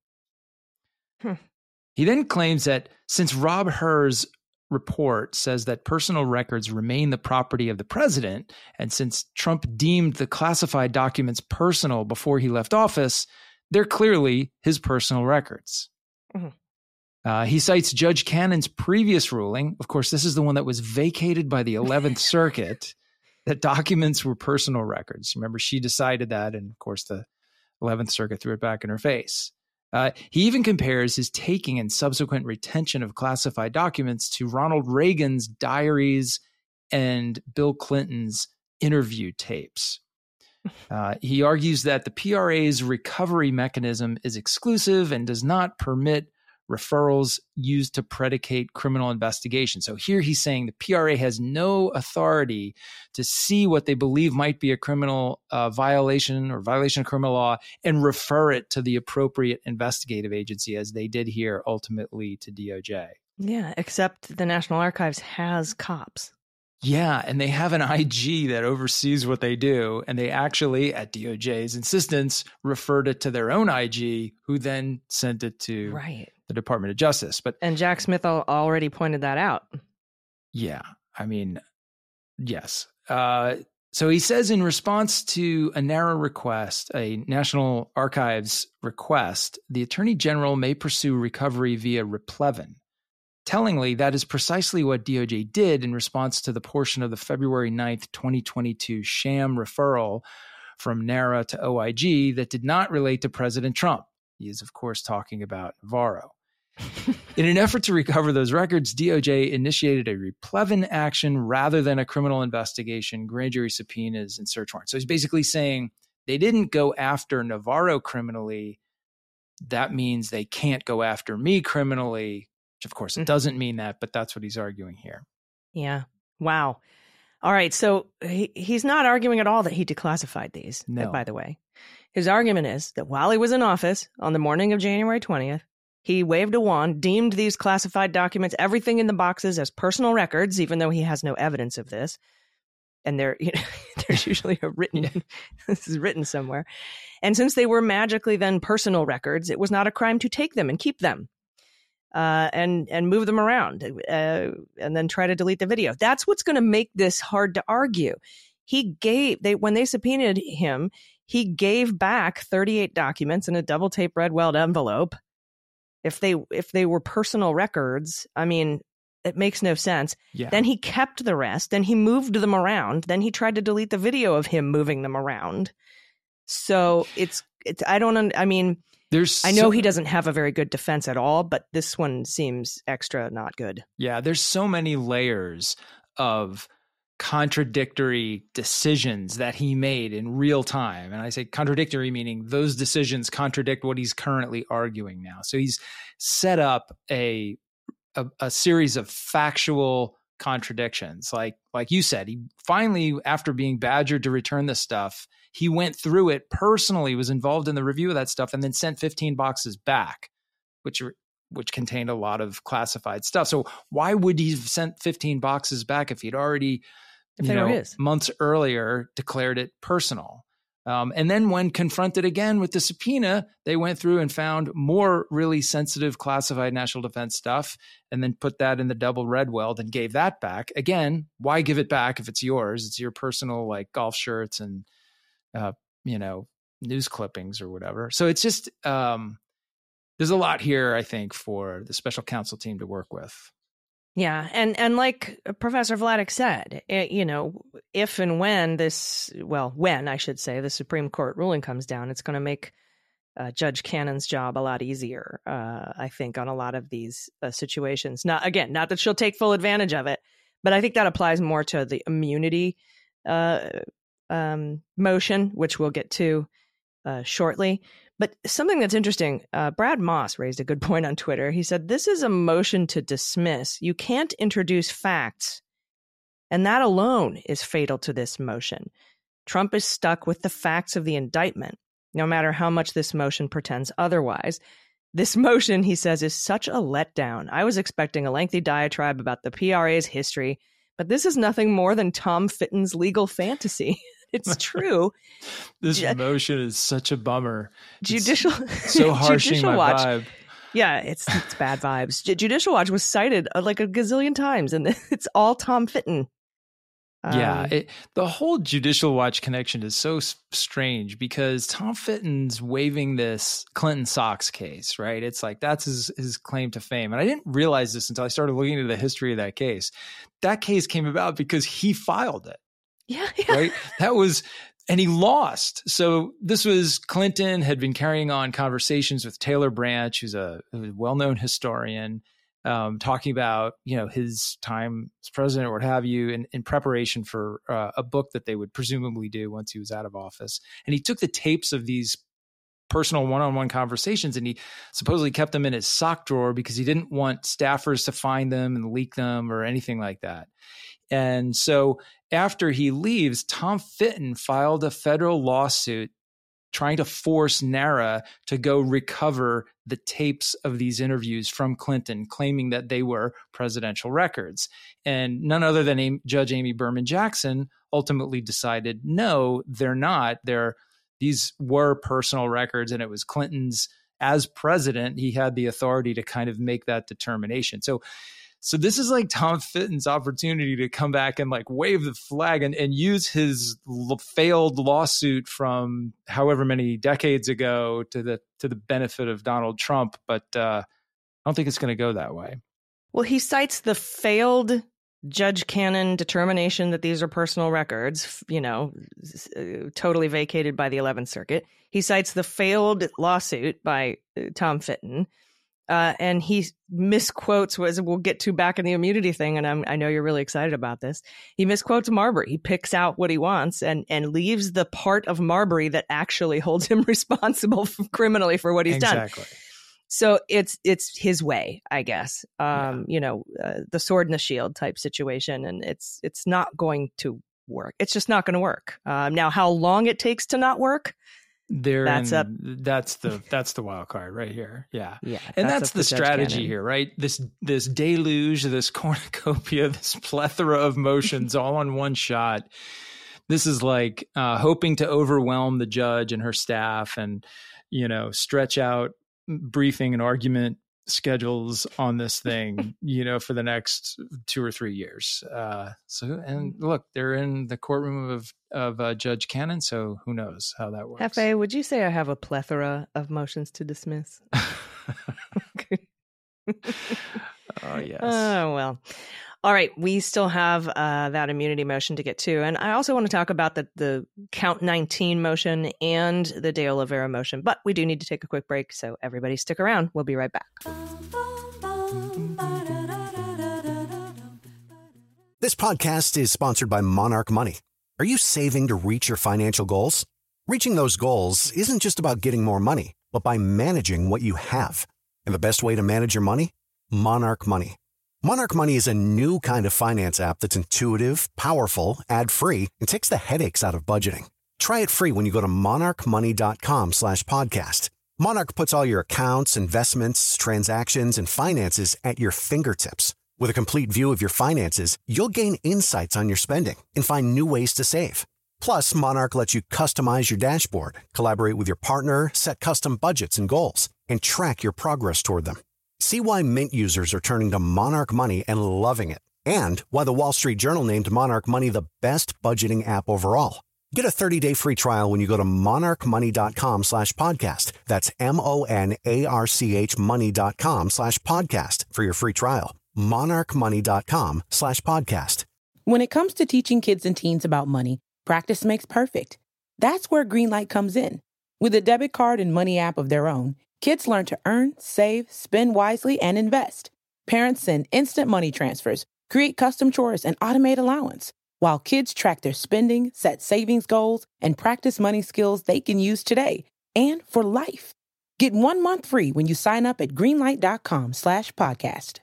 Hmm. He then claims that since Rob Hur's report says that personal records remain the property of the president, and since Trump deemed the classified documents personal before he left office, they're clearly his personal records. Mm-hmm. Uh, he cites Judge Cannon's previous ruling. Of course, this is the one that was vacated by the eleventh Circuit, that documents were personal records. Remember, she decided that, and of course, the eleventh Circuit threw it back in her face. Uh, he even compares his taking and subsequent retention of classified documents to Ronald Reagan's diaries and Bill Clinton's interview tapes. Uh, he argues that the P R A's recovery mechanism is exclusive and does not permit referrals used to predicate criminal investigation. So here he's saying the P R A has no authority to see what they believe might be a criminal uh, violation or violation of criminal law and refer it to the appropriate investigative agency, as they did here ultimately to D O J. Yeah, except the National Archives has cops. Yeah, and they have an I G that oversees what they do, and they actually, at D O J's insistence, referred it to their own I G, who then sent it to right. the Department of Justice. But and Jack Smith already pointed that out. Yeah, I mean, yes. Uh, so he says in response to a NARA request, a National Archives request, the Attorney General may pursue recovery via replevin. Tellingly, that is precisely what D O J did in response to the portion of the February ninth, twenty twenty-two sham referral from NARA to O I G that did not relate to President Trump. He is, of course, talking about Navarro. In an effort to recover those records, D O J initiated a replevin action rather than a criminal investigation, grand jury subpoenas, and search warrants. So he's basically saying they didn't go after Navarro criminally. That means they can't go after me criminally. Which, of course, it doesn't mean that, but that's what he's arguing here. Yeah. Wow. All right. So he, he's not arguing at all that he declassified these, no. by the way. His argument is that while he was in office on the morning of January twentieth, he waved a wand, deemed these classified documents, everything in the boxes, as personal records, even though he has no evidence of this. And there, you know, there's usually a written, this is written somewhere. And since they were magically then personal records, it was not a crime to take them and keep them. Uh, and and move them around uh, and then try to delete the video. That's what's going to make this hard to argue. He gave they when they subpoenaed him, he gave back thirty-eight documents in a double tape red weld envelope. If they if they were personal records, I mean, it makes no sense. Yeah. Then he kept the rest. Then he moved them around. Then he tried to delete the video of him moving them around. So it's it's I don't I mean. There's I know so, he doesn't have a very good defense at all, but this one seems extra not good. Yeah, there's so many layers of contradictory decisions that he made in real time. And I say contradictory, meaning those decisions contradict what he's currently arguing now. So he's set up a a, a series of factual contradictions. Like like you said, he finally, after being badgered to return this stuff, he went through it personally, was involved in the review of that stuff, and then sent fifteen boxes back, which which contained a lot of classified stuff. So why would he have sent fifteen boxes back if he'd already, if you know, his. months earlier declared it personal? Um, and then when confronted again with the subpoena, they went through and found more really sensitive classified national defense stuff and then put that in the double red weld and gave that back. Again, why give it back if it's yours? It's your personal, like, golf shirts and, uh, you know, news clippings or whatever. So it's just, um, there's a lot here, I think, for the special counsel team to work with. Yeah. And and like Professor Vladeck said, it, you know, if and when this, well, when I should say, the Supreme Court ruling comes down, it's going to make uh, Judge Cannon's job a lot easier, uh, I think, on a lot of these uh, situations. Not, again, not that she'll take full advantage of it, but I think that applies more to the immunity uh, um, motion, which we'll get to uh, shortly. But something that's interesting, uh, Brad Moss raised a good point on Twitter. He said, this is a motion to dismiss. You can't introduce facts. And that alone is fatal to this motion. Trump is stuck with the facts of the indictment, no matter how much this motion pretends otherwise. This motion, he says, is such a letdown. I was expecting a lengthy diatribe about the P R A's history, but this is nothing more than Tom Fitton's legal fantasy. It's true. This Ju- motion is such a bummer. Judicial, it's so harshing Judicial my Watch. vibe. Yeah, it's it's bad vibes. J- Judicial Watch was cited uh, like a gazillion times, and it's all Tom Fitton. Um, yeah, it, the whole Judicial Watch connection is so s- strange because Tom Fitton's waving this Clinton Sox case, right? It's like that's his, his claim to fame. And I didn't realize this until I started looking into the history of that case. That case came about because he filed it. Yeah, yeah. Right. That was, and he lost. So this was Clinton had been carrying on conversations with Taylor Branch, who's a, a well-known historian, um, talking about, you know, his time as president or what have you, in, in preparation for uh, a book that they would presumably do once he was out of office. And he took the tapes of these personal one-on-one conversations and he supposedly kept them in his sock drawer because he didn't want staffers to find them and leak them or anything like that. And so after he leaves, Tom Fitton filed a federal lawsuit trying to force NARA to go recover the tapes of these interviews from Clinton, claiming that they were presidential records. And none other than Amy, Judge Amy Berman Jackson ultimately decided, no, they're not. They're, these were personal records, and it was Clinton's, as president, he had the authority to kind of make that determination. So So this is like Tom Fitton's opportunity to come back and like wave the flag and, and use his l- failed lawsuit from however many decades ago to the to the benefit of Donald Trump. But uh, I don't think it's going to go that way. Well, he cites the failed Judge Cannon determination that these are personal records, you know, totally vacated by the eleventh Circuit. He cites the failed lawsuit by uh, Tom Fitton. Uh, and he misquotes, as we'll get to back in the immunity thing, and I'm, I know you're really excited about this. He misquotes Marbury. He picks out what he wants and, and leaves the part of Marbury that actually holds him responsible for, criminally for what he's exactly. done. Exactly. So it's it's his way, I guess. Um, yeah. You know, uh, the sword and the shield type situation, and it's it's not going to work. It's just not going to work. Um, now, how long it takes to not work? There, that's up. That's the that's the wild card right here. Yeah, yeah, and that's, that's the strategy here, right? This this deluge, this cornucopia, this plethora of motions, all on one shot. This is like uh, hoping to overwhelm the judge and her staff, and you know, stretch out briefing and argument schedules on this thing, you know, for the next two or three years. Uh, so, and look, they're in the courtroom of of uh, Judge Cannon, so who knows how that works. Hefe, would you say I have a plethora of motions to dismiss? Oh, yes. Oh, well. All right. We still have uh, that immunity motion to get to. And I also want to talk about the, the count nineteen motion and the De Oliveira motion. But we do need to take a quick break. So everybody stick around. We'll be right back. This podcast is sponsored by Monarch Money. Are you saving to reach your financial goals? Reaching those goals isn't just about getting more money, but by managing what you have. And the best way to manage your money? Monarch Money. Monarch Money is a new kind of finance app that's intuitive, powerful, ad-free, and takes the headaches out of budgeting. Try it free when you go to monarchmoney.com slash podcast. Monarch puts all your accounts, investments, transactions, and finances at your fingertips. With a complete view of your finances, you'll gain insights on your spending and find new ways to save. Plus, Monarch lets you customize your dashboard, collaborate with your partner, set custom budgets and goals, and track your progress toward them. See why Mint users are turning to Monarch Money and loving it, and why the Wall Street Journal named Monarch Money the best budgeting app overall. Get a thirty-day free trial when you go to monarchmoney.com slash podcast. That's M-O-N-A-R-C-H money.com slash podcast for your free trial. monarchmoney.com slash podcast. When it comes to teaching kids and teens about money, practice makes perfect. That's where Greenlight comes in. With a debit card and money app of their own, kids learn to earn, save, spend wisely, and invest. Parents send instant money transfers, create custom chores, and automate allowance, while kids track their spending, set savings goals, and practice money skills they can use today and for life. Get one month free when you sign up at greenlight.com slash podcast.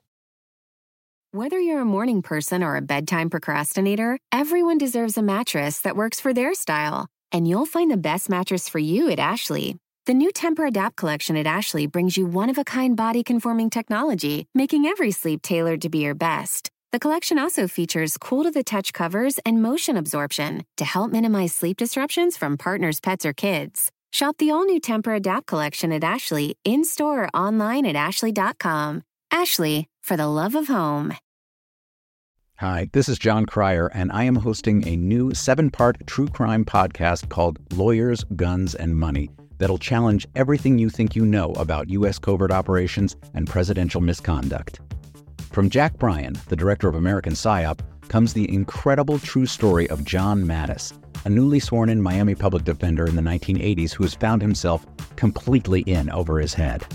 Whether you're a morning person or a bedtime procrastinator, everyone deserves a mattress that works for their style. And you'll find the best mattress for you at Ashley. The new Tempur-Adapt collection at Ashley brings you one-of-a-kind body-conforming technology, making every sleep tailored to be your best. The collection also features cool-to-the-touch covers and motion absorption to help minimize sleep disruptions from partners, pets, or kids. Shop the all-new Tempur-Adapt collection at Ashley, in-store or online at ashley dot com. Ashley, for the love of home. Hi, this is John Cryer, and I am hosting a new seven-part true crime podcast called Lawyers, Guns, and Money that'll challenge everything you think you know about U S covert operations and presidential misconduct. From Jack Bryan, the director of American PSYOP, comes the incredible true story of John Mattis, a newly sworn-in Miami public defender in the nineteen eighties who has found himself completely in over his head.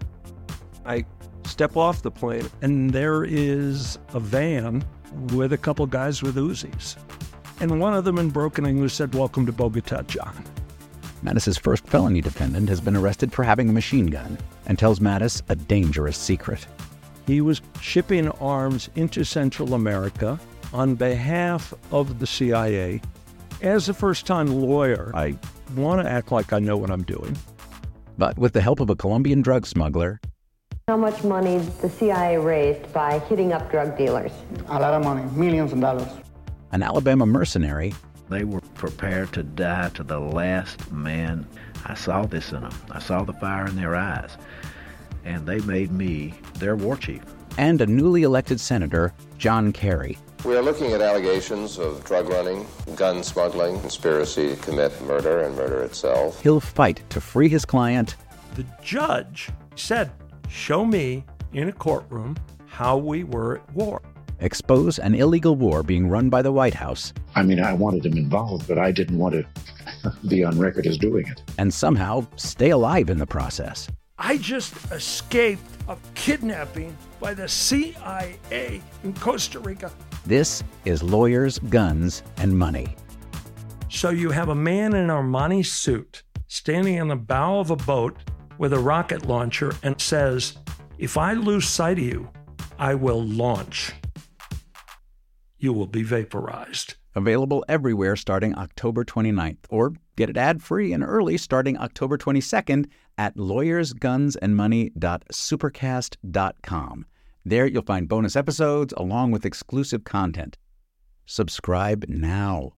I step off the plane, and there is a van with a couple guys with Uzis. And one of them in broken English said, "Welcome to Bogota, John." Mattis's first felony defendant has been arrested for having a machine gun and tells Mattis a dangerous secret. He was shipping arms into Central America on behalf of the C I A. As a first-time lawyer, I want to act like I know what I'm doing. But with the help of a Colombian drug smuggler, how much money the C I A raised by hitting up drug dealers? A lot of money, millions of dollars. An Alabama mercenary, they were prepared to die to the last man. I saw this in them. I saw the fire in their eyes. And they made me their war chief. And a newly elected senator, John Kerry. We are looking at allegations of drug running, gun smuggling, conspiracy to commit murder and murder itself. He'll fight to free his client. The judge said, show me in a courtroom how we were at war. Expose an illegal war being run by the White House. I mean, I wanted him involved, but I didn't want to be on record as doing it. And somehow stay alive in the process. I just escaped a kidnapping by the C I A in Costa Rica. This is Lawyers, Guns, and Money. So you have a man in an Armani suit standing in the bow of a boat with a rocket launcher and says, if I lose sight of you, I will launch. You will be vaporized. Available everywhere starting October twenty-ninth, or get it ad-free and early starting October twenty-second at lawyers guns and money dot supercast dot com. There you'll find bonus episodes along with exclusive content. Subscribe now.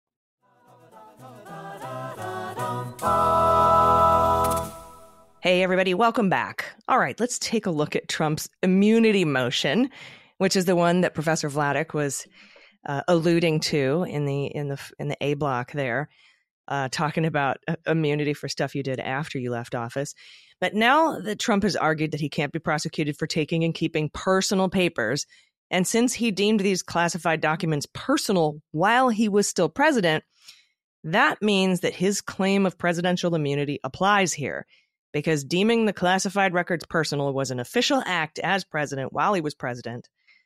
Hey, everybody, welcome back. All right, let's take a look at Trump's immunity motion, which is the one that Professor Vladeck was uh, alluding to in the in the in the A block there, uh, talking about uh, immunity for stuff you did after you left office. But now that Trump has argued that he can't be prosecuted for taking and keeping personal papers, and since he deemed these classified documents personal while he was still president, that means that his claim of presidential immunity applies here, because deeming the classified records personal was an official act as president while he was president.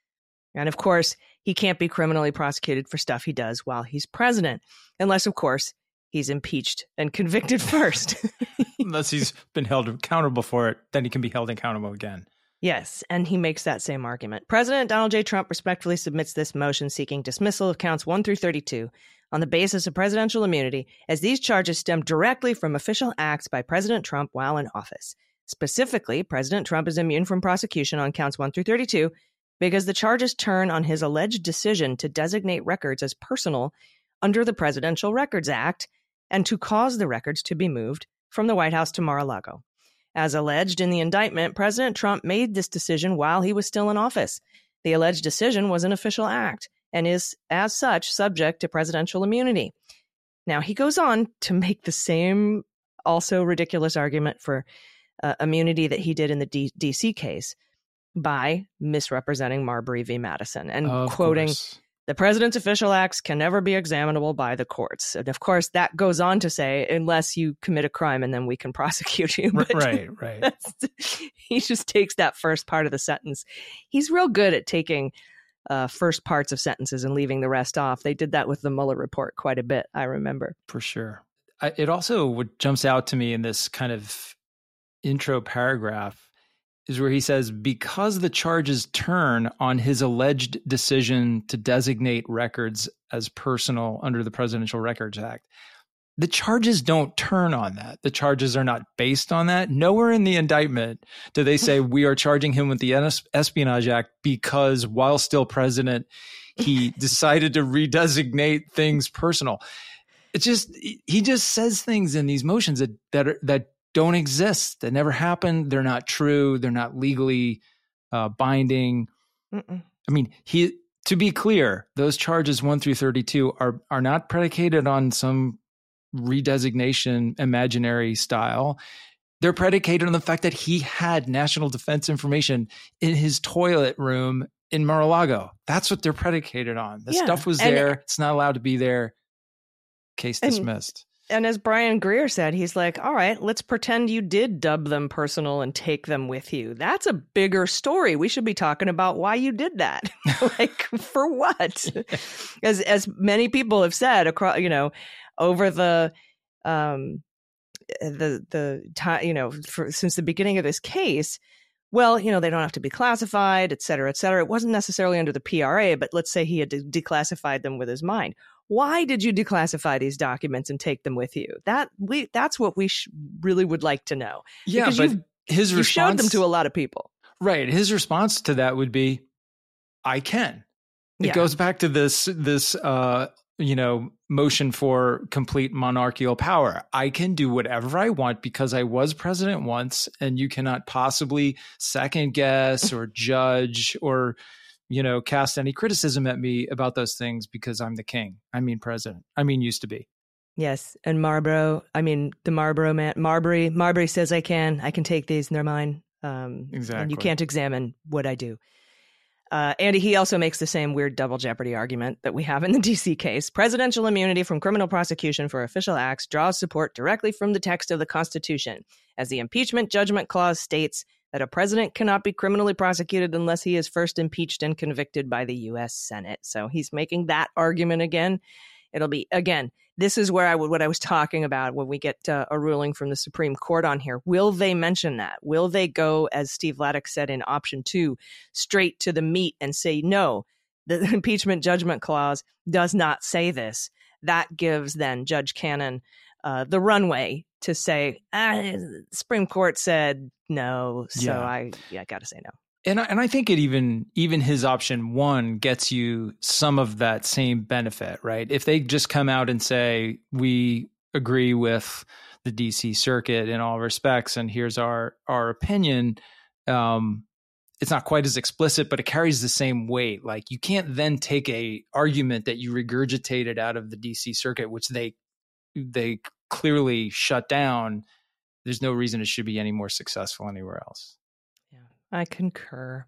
And of course, he can't be criminally prosecuted for stuff he does while he's president, unless, of course, he's impeached and convicted first. Unless he's been held accountable for it, then he can be held accountable again. Yes, and he makes that same argument. President Donald J. Trump respectfully submits this motion seeking dismissal of counts one through thirty-two on the basis of presidential immunity, as these charges stem directly from official acts by President Trump while in office. Specifically, President Trump is immune from prosecution on counts one through thirty-two because the charges turn on his alleged decision to designate records as personal under the Presidential Records Act and to cause the records to be moved from the White House to Mar-a-Lago. As alleged in the indictment, President Trump made this decision while he was still in office. The alleged decision was an official act and is, as such, subject to presidential immunity. Now, he goes on to make the same also ridiculous argument for uh, immunity that he did in the D- DC case by misrepresenting Marbury v. Madison and of quoting, course. The president's official acts can never be examinable by the courts. And of course, that goes on to say, unless you commit a crime and then we can prosecute you. But right, right. He just takes that first part of the sentence. He's real good at taking uh, first parts of sentences and leaving the rest off. They did that with the Mueller report quite a bit, I remember. For sure. I, it also what jumps out to me in this kind of intro paragraph is where he says, because the charges turn on his alleged decision to designate records as personal under the Presidential Records Act. The charges don't turn on that. The charges are not based on that. Nowhere in the indictment do they say we are charging him with the Espionage Act because while still president, he decided to redesignate things personal. It's just, he just says things in these motions that, that, are, that don't exist. That never happened. They're not true. They're not legally uh, binding. Mm-mm. I mean, he, to be clear, those charges one through thirty-two are, are not predicated on some redesignation imaginary style. They're predicated on the fact that he had national defense information in his toilet room in Mar-a-Lago. That's what they're predicated on. The yeah. stuff was and, there. It's not allowed to be there. Case dismissed. And, and as Brian Greer said, he's like, all right, let's pretend you did dub them personal and take them with you. That's a bigger story. We should be talking about why you did that. Like, for what? As as many people have said across, you know, over the um the the time, you know, for, since the beginning of this case, well, you know, they don't have to be classified, et cetera, et cetera. It wasn't necessarily under the P R A, but let's say he had de- declassified them with his mind. Why did you declassify these documents and take them with you? That we that's what we sh- really would like to know. Yeah, because but you've, his you response showed them to a lot of people. Right. His response to that would be, I can. It Yeah. goes back to this, this, uh, you know, motion for complete monarchical power. I can do whatever I want because I was president once, and you cannot possibly second guess or judge or, you know, cast any criticism at me about those things because I'm the king. I mean, president. I mean, used to be. Yes, and Marlborough. I mean, the Marlborough man, Marbury. Marbury says I can. I can take these, and they're mine. Um, Exactly. And you can't examine what I do. Uh, Andy, he also makes the same weird double jeopardy argument that we have in the D C case. Presidential immunity from criminal prosecution for official acts draws support directly from the text of the Constitution, as the impeachment judgment clause states that a president cannot be criminally prosecuted unless he is first impeached and convicted by the U S Senate. So he's making that argument again. It'll be, again, this is where I would, what I was talking about when we get uh, a ruling from the Supreme Court on here. Will they mention that? Will they go, as Steve Vladeck said in option two, straight to the meat and say, no, the impeachment judgment clause does not say this? That gives then Judge Cannon uh, the runway to say, ah, the Supreme Court said no, so Yeah. I, yeah, I got to say no. And I, and I think it even even his option one gets you some of that same benefit, right? If they just come out and say, we agree with the D C Circuit in all respects, and here's our our opinion, um, it's not quite as explicit, but it carries the same weight. Like, you can't then take a argument that you regurgitated out of the D C Circuit, which they they clearly shut down. There's no reason it should be any more successful anywhere else. I concur.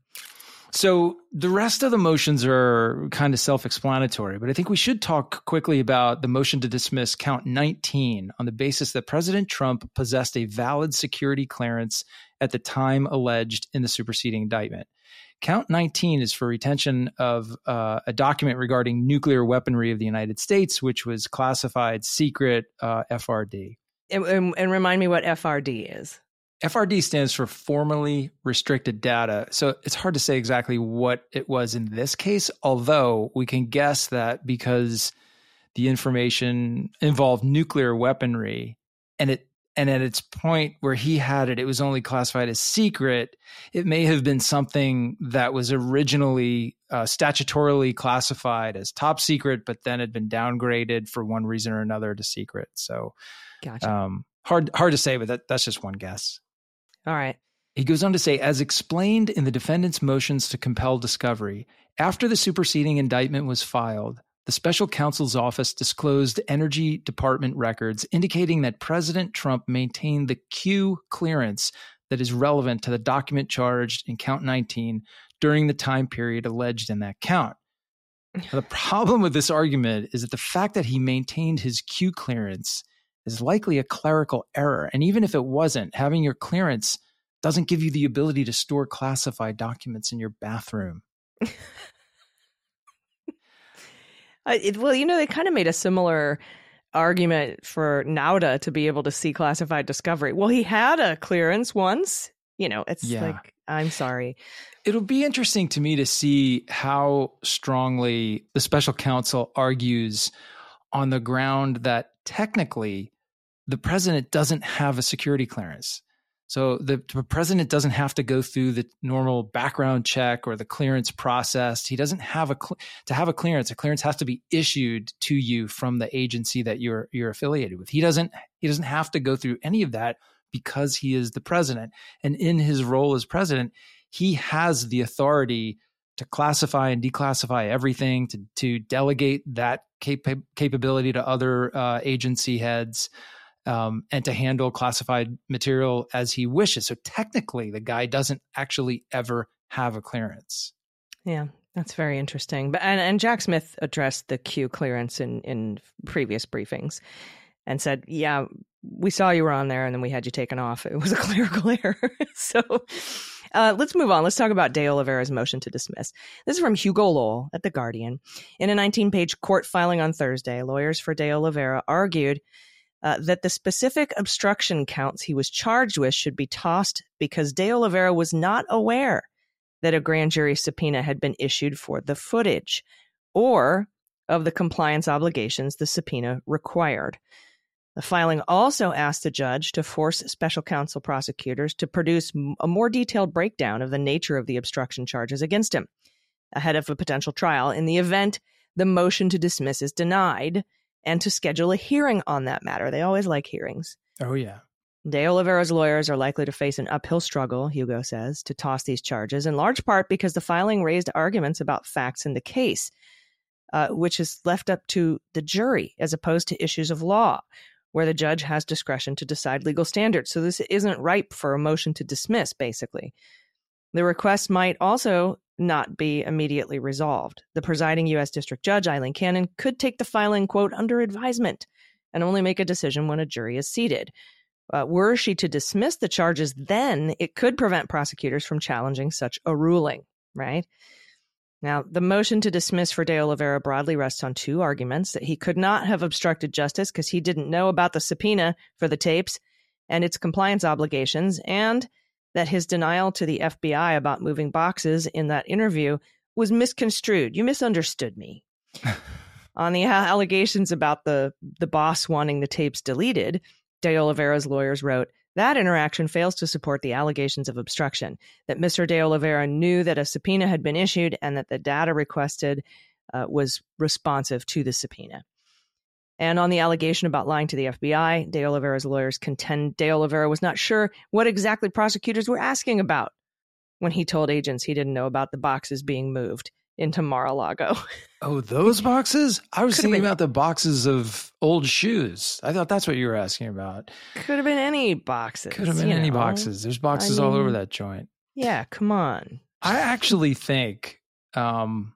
So the rest of the motions are kind of self-explanatory, but I think we should talk quickly about the motion to dismiss count nineteen on the basis that President Trump possessed a valid security clearance at the time alleged in the superseding indictment. Count nineteen is for retention of uh, a document regarding nuclear weaponry of the United States, which was classified secret uh, F R D. And, and, and remind me what F R D is. F R D stands for formally restricted data. So it's hard to say exactly what it was in this case, although we can guess that because the information involved nuclear weaponry and it and at its point where he had it, it was only classified as secret. It may have been something that was originally uh, statutorily classified as top secret, but then had been downgraded for one reason or another to secret. So Gotcha. um, hard hard to say, but that, that's just one guess. All right. He goes on to say, as explained in the defendant's motions to compel discovery, after the superseding indictment was filed, the special counsel's office disclosed Energy Department records indicating that President Trump maintained the Q clearance that is relevant to the document charged in count nineteen during the time period alleged in that count. Now, the problem with this argument is that the fact that he maintained his Q clearance is likely a clerical error. And even if it wasn't, having your clearance doesn't give you the ability to store classified documents in your bathroom. Uh, it, well, you know, they kind of made a similar argument for Nauta to be able to see classified discovery. Well, he had a clearance once. You know, it's Yeah. like, I'm sorry. It'll be interesting to me to see how strongly the special counsel argues on the ground that technically the president doesn't have a security clearance. So the, the president doesn't have to go through the normal background check or the clearance process. He doesn't have a cl- to have a clearance. A clearance has to be issued to you from the agency that you're you're affiliated with. He doesn't he doesn't have to go through any of that because he is the president. And in his role as president, he has the authority to classify and declassify everything, to to delegate that cap- capability to other uh, agency heads. Um, and to handle classified material as he wishes. So technically, the guy doesn't actually ever have a clearance. Yeah, that's very interesting. But and, and Jack Smith addressed the Q clearance in, in previous briefings and said, yeah, we saw you were on there and then we had you taken off. It was a clerical error. So uh, let's move on. Let's talk about De Oliveira's motion to dismiss. This is from Hugo Lowell at The Guardian. In a nineteen-page court filing on Thursday, lawyers for De Oliveira argued Uh, that the specific obstruction counts he was charged with should be tossed because De Oliveira was not aware that a grand jury subpoena had been issued for the footage, or of the compliance obligations the subpoena required. The filing also asked the judge to force special counsel prosecutors to produce a more detailed breakdown of the nature of the obstruction charges against him ahead of a potential trial in the event the motion to dismiss is denied, and to schedule a hearing on that matter. They always like hearings. Oh, yeah. De Oliveira's lawyers are likely to face an uphill struggle, Hugo says, to toss these charges, in large part because the filing raised arguments about facts in the case, uh, which is left up to the jury as opposed to issues of law, where the judge has discretion to decide legal standards. So this isn't ripe for a motion to dismiss, basically. The request might also not be immediately resolved. The presiding U S District Judge, Eileen Cannon, could take the filing, quote, under advisement and only make a decision when a jury is seated. Uh, were she to dismiss the charges, then it could prevent prosecutors from challenging such a ruling, right? Now, the motion to dismiss for De Oliveira broadly rests on two arguments: that he could not have obstructed justice because he didn't know about the subpoena for the tapes and its compliance obligations, and that his denial to the F B I about moving boxes in that interview was misconstrued. You misunderstood me. On the allegations about the, the boss wanting the tapes deleted, De Oliveira's lawyers wrote, that interaction fails to support the allegations of obstruction, that Mister De Oliveira knew that a subpoena had been issued and that the data requested uh, was responsive to the subpoena. And on the allegation about lying to the F B I, De Oliveira's lawyers contend De Oliveira was not sure what exactly prosecutors were asking about when he told agents he didn't know about the boxes being moved into Mar-a-Lago. Oh, those boxes? I was Could've thinking been- about the boxes of old shoes. I thought that's what you were asking about. Could have been any boxes. Could have been you any know. boxes. There's boxes I all over mean, that joint. Yeah, come on. I actually think, um,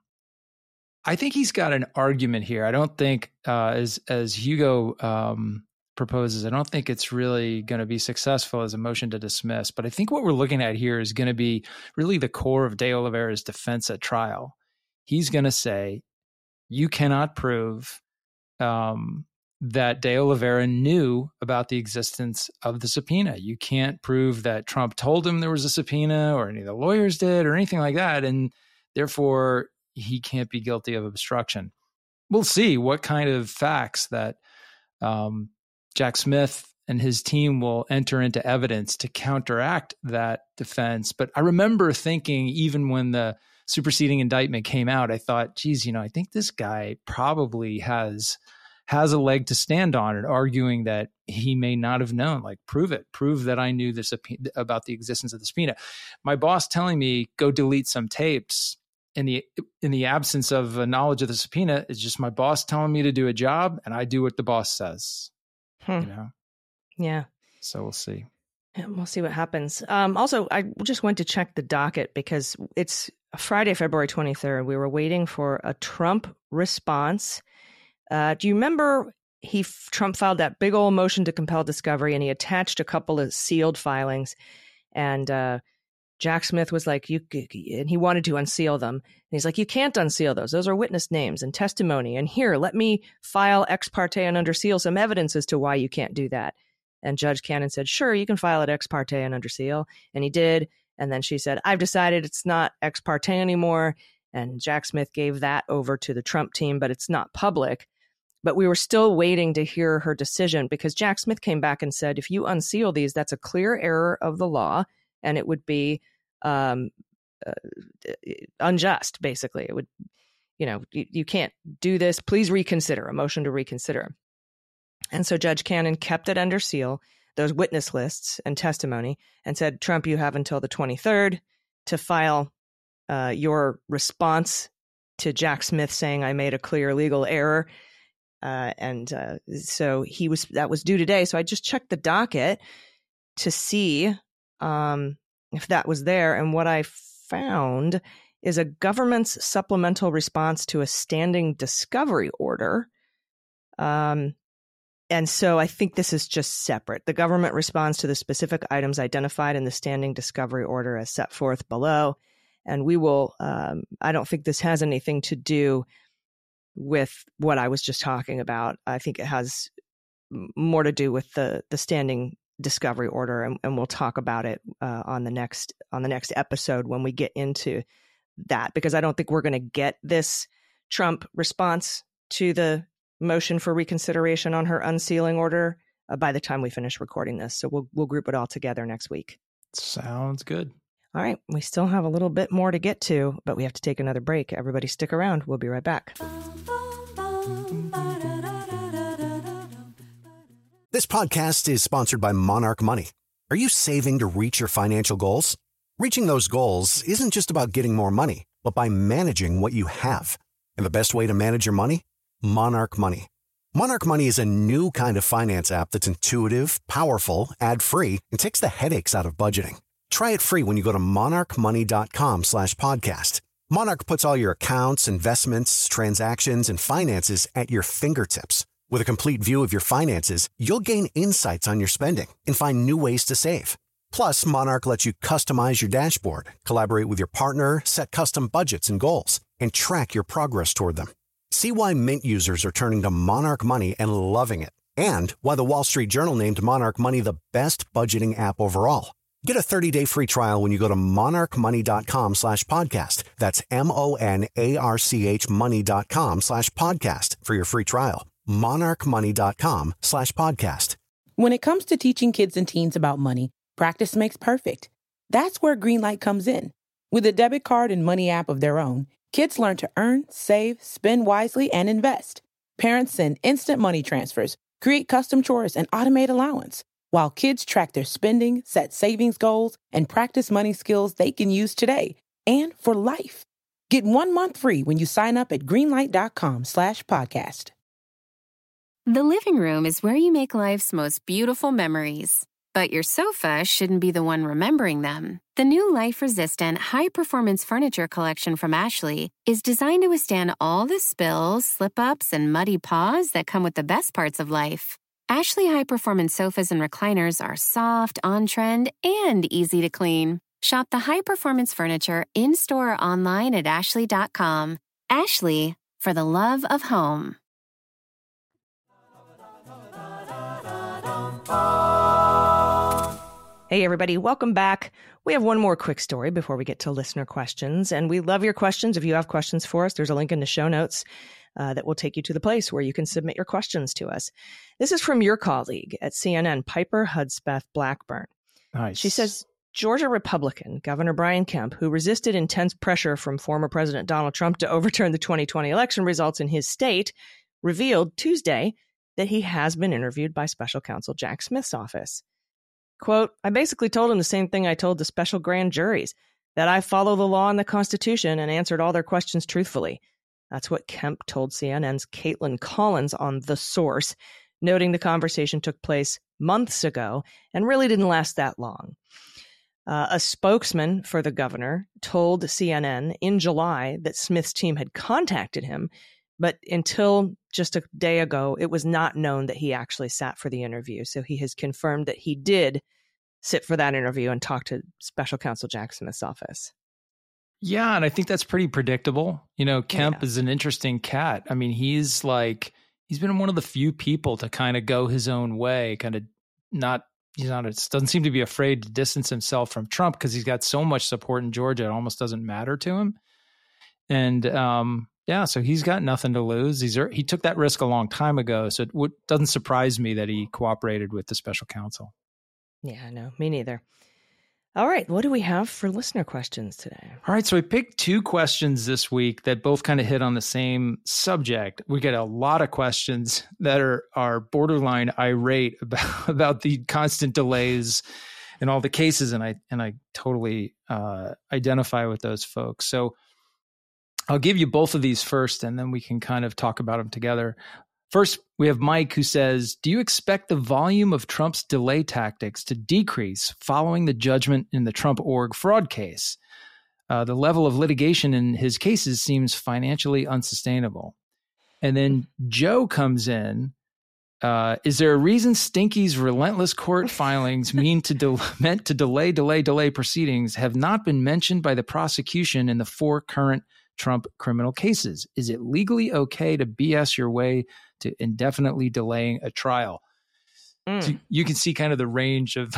I think he's got an argument here. I don't think, uh, as as Hugo um, proposes, I don't think it's really going to be successful as a motion to dismiss. But I think what we're looking at here is going to be really the core of De Oliveira's defense at trial. He's going to say, you cannot prove um, that De Oliveira knew about the existence of the subpoena. You can't prove that Trump told him there was a subpoena or any of the lawyers did or anything like that. And therefore, he can't be guilty of obstruction. We'll see what kind of facts that um, Jack Smith and his team will enter into evidence to counteract that defense. But I remember thinking, even when the superseding indictment came out, I thought, geez, you know, I think this guy probably has has a leg to stand on in arguing that he may not have known. Like, prove it. Prove that I knew this about the existence of the subpoena. My boss telling me, go delete some tapes in the in the absence of a knowledge of the subpoena is just my boss telling me to do a job, and I do what the boss says. Hmm. You know? Yeah. So we'll see. Yeah, we'll see what happens. Um, also, I just went to check the docket because it's Friday, February twenty-third. We were waiting for a Trump response. Uh, do you remember he Trump filed that big old motion to compel discovery, and he attached a couple of sealed filings, and uh, Jack Smith was like, "You," and he wanted to unseal them. And he's like, "You can't unseal those. Those are witness names and testimony. And here, let me file ex parte and under seal some evidence as to why you can't do that." And Judge Cannon said, "Sure, you can file it ex parte and under seal." And he did. And then she said, "I've decided it's not ex parte anymore." And Jack Smith gave that over to the Trump team, but it's not public. But we were still waiting to hear her decision because Jack Smith came back and said, if you unseal these, that's a clear error of the law, and it would be um, uh, unjust, basically. It would, you know, you, you can't do this. Please reconsider, a motion to reconsider. And so Judge Cannon kept it under seal, those witness lists and testimony, and said, Trump, you have until the twenty-third to file uh, your response to Jack Smith saying I made a clear legal error. Uh, and uh, so he was that was due today. So I just checked the docket to see um, if that was there. And what I found is a government's supplemental response to a standing discovery order. Um, and so I think this is just separate. The government responds to the specific items identified in the standing discovery order as set forth below. And we will, um, I don't think this has anything to do with what I was just talking about. I think it has more to do with the the standing discovery order, and, and we'll talk about it uh, on the next on the next episode when we get into that, because I don't think we're going to get this Trump response to the motion for reconsideration on her unsealing order uh, by the time we finish recording this. So we'll we'll group it all together next week. Sounds good. All right. We still have a little bit more to get to, but we have to take another break. Everybody stick around. We'll be right back. This podcast is sponsored by Monarch Money. Are you saving to reach your financial goals? Reaching those goals isn't just about getting more money, but by managing what you have. And the best way to manage your money? Monarch Money. Monarch Money is a new kind of finance app that's intuitive, powerful, ad-free, and takes the headaches out of budgeting. Try it free when you go to monarchmoney.com slash podcast. Monarch puts all your accounts, investments, transactions, and finances at your fingertips. With a complete view of your finances, you'll gain insights on your spending and find new ways to save. Plus, Monarch lets you customize your dashboard, collaborate with your partner, set custom budgets and goals, and track your progress toward them. See why Mint users are turning to Monarch Money and loving it, and why the Wall Street Journal named Monarch Money the best budgeting app overall. Get a thirty-day free trial when you go to monarchmoney.com slash podcast. That's M-O-N-A-R-C-H money.com slash podcast for your free trial. monarchmoney.com slash podcast. When it comes to teaching kids and teens about money, practice makes perfect. That's where Greenlight comes in. With a debit card and money app of their own, kids learn to earn, save, spend wisely, and invest. Parents send instant money transfers, create custom chores, and automate allowance, while kids track their spending, set savings goals, and practice money skills they can use today and for life. Get one month free when you sign up at greenlight.com slash podcast. The living room is where you make life's most beautiful memories. But your sofa shouldn't be the one remembering them. The new life-resistant, high-performance furniture collection from Ashley is designed to withstand all the spills, slip-ups, and muddy paws that come with the best parts of life. Ashley high-performance sofas and recliners are soft, on-trend, and easy to clean. Shop the high-performance furniture in-store or online at ashley dot com. Ashley, for the love of home. Hey, everybody. Welcome back. We have one more quick story before we get to listener questions. And we love your questions. If you have questions for us, there's a link in the show notes uh, that will take you to the place where you can submit your questions to us. This is from your colleague at C N N, Piper Hudspeth Blackburn. Nice. She says, Georgia Republican Governor Brian Kemp, who resisted intense pressure from former President Donald Trump to overturn the twenty twenty election results in his state, revealed Tuesday that he has been interviewed by special counsel Jack Smith's office. Quote, I basically told him the same thing I told the special grand juries, that I follow the law and the Constitution and answered all their questions truthfully. That's what Kemp told C N N's Caitlin Collins on The Source, noting the conversation took place months ago and really didn't last that long. Uh, a spokesman for the governor told C N N in July that Smith's team had contacted him, but until just a day ago, it was not known that he actually sat for the interview. So he has confirmed that he did sit for that interview and talk to special counsel Jack Smith's office. Yeah, and I think that's pretty predictable. You know, Kemp yeah. is an interesting cat. I mean, he's like, he's been one of the few people to kind of go his own way, kind of not, he's not, it doesn't seem to be afraid to distance himself from Trump because he's got so much support in Georgia, it almost doesn't matter to him. And, um, yeah, so he's got nothing to lose. He's he took that risk a long time ago, so it w- doesn't surprise me that he cooperated with the special counsel. Yeah, no, me neither. All right, what do we have for listener questions today? All right, so we picked two questions this week that both kind of hit on the same subject. We get a lot of questions that are are borderline irate about about the constant delays in all the cases, and I and I totally uh, identify with those folks. So I'll give you both of these first, and then we can kind of talk about them together. First, we have Mike who says, do you expect the volume of Trump's delay tactics to decrease following the judgment in the Trump org fraud case? Uh, the level of litigation in his cases seems financially unsustainable. And then Joe comes in. Uh, is there a reason Stinky's relentless court filings mean to de- meant to delay, delay, delay proceedings have not been mentioned by the prosecution in the four current Trump criminal cases? Is it legally okay to B S your way to indefinitely delaying a trial? Mm. So you can see kind of the range of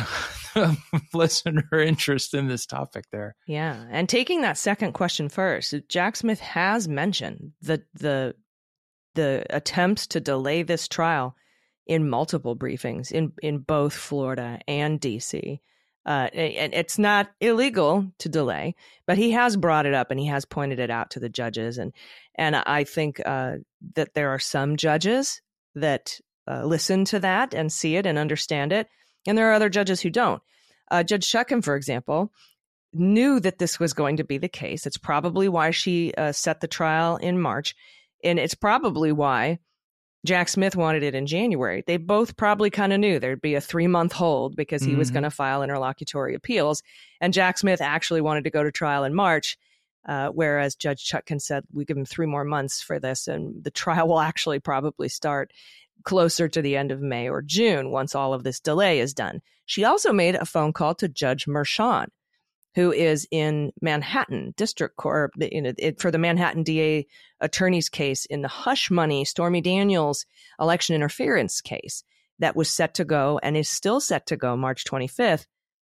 listener interest in this topic there. Yeah. And taking that second question first, Jack Smith has mentioned the the the attempts to delay this trial in multiple briefings in, in both Florida and D C. Uh, and it's not illegal to delay, but he has brought it up and he has pointed it out to the judges. And and I think uh, that there are some judges that uh, listen to that and see it and understand it. And there are other judges who don't. Uh, Judge Chutkan, for example, knew that this was going to be the case. It's probably why she uh, set the trial in March. And it's probably why Jack Smith wanted it in January. They both probably kind of knew there'd be a three-month hold because he mm-hmm. was going to file interlocutory appeals. And Jack Smith actually wanted to go to trial in March, uh, whereas Judge Chutkan said, we give him three more months for this, and the trial will actually probably start closer to the end of May or June once all of this delay is done. She also made a phone call to Judge Merchan, who is in Manhattan District Court, you know, it, for the Manhattan D A attorney's case in the hush money Stormy Daniels election interference case that was set to go and is still set to go March twenty-fifth,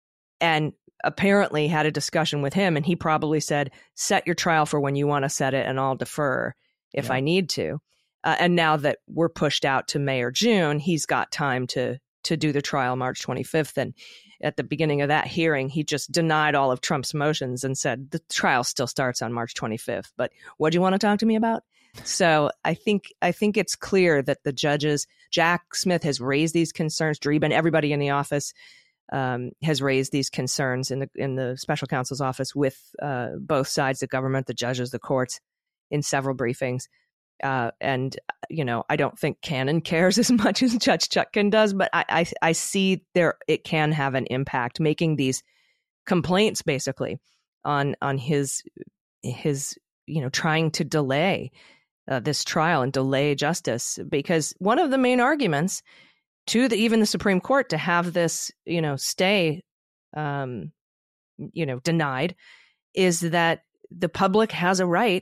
and apparently had a discussion with him. And he probably said, set your trial for when you want to set it and I'll defer if yeah. I need to. Uh, and now that we're pushed out to May or June, he's got time to to do the trial March twenty-fifth. And at the beginning of that hearing, he just denied all of Trump's motions and said the trial still starts on March twenty-fifth. But what do you want to talk to me about? So I think I think it's clear that the judges, Jack Smith has raised these concerns. Dreeben, everybody in the office um, has raised these concerns in the in the special counsel's office with uh, both sides, the government, the judges, the courts, in several briefings. Uh, and, you know, I don't think Cannon cares as much as Judge Chutkan does, but I, I, I see there it can have an impact making these complaints basically on on his his, you know, trying to delay uh, this trial and delay justice, because one of the main arguments to the, even the Supreme Court to have this, you know, stay, um, you know, denied is that the public has a right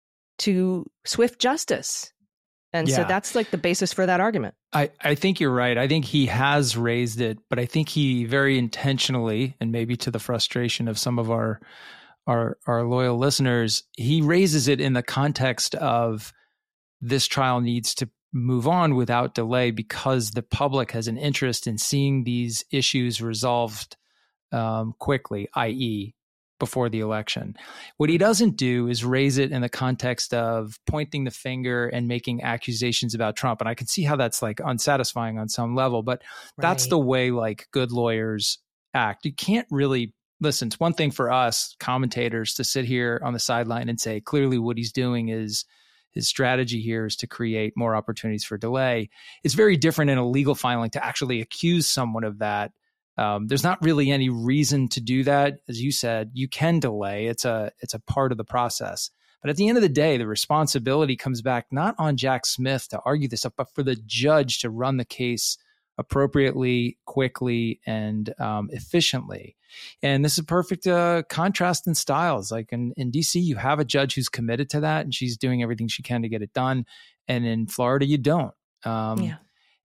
to swift justice. And yeah. so that's like the basis for that argument. I, I think you're right. I think he has raised it, but I think he very intentionally, and maybe to the frustration of some of our our our loyal listeners, he raises it in the context of this trial needs to move on without delay because the public has an interest in seeing these issues resolved um, quickly, that is, before the election. What he doesn't do is raise it in the context of pointing the finger and making accusations about Trump. And I can see how that's like unsatisfying on some level, but right. that's the way like good lawyers act. You can't really listen. It's one thing for us commentators to sit here on the sideline and say, clearly what he's doing is his strategy here is to create more opportunities for delay. It's very different in a legal filing to actually accuse someone of that. Um, there's not really any reason to do that. As you said, you can delay. It's a it's a part of the process. But at the end of the day, the responsibility comes back not on Jack Smith to argue this up, but for the judge to run the case appropriately, quickly, and um, efficiently. And this is a perfect uh, contrast in styles. Like in, in D C, you have a judge who's committed to that, and she's doing everything she can to get it done. And in Florida, you don't. Um, yeah.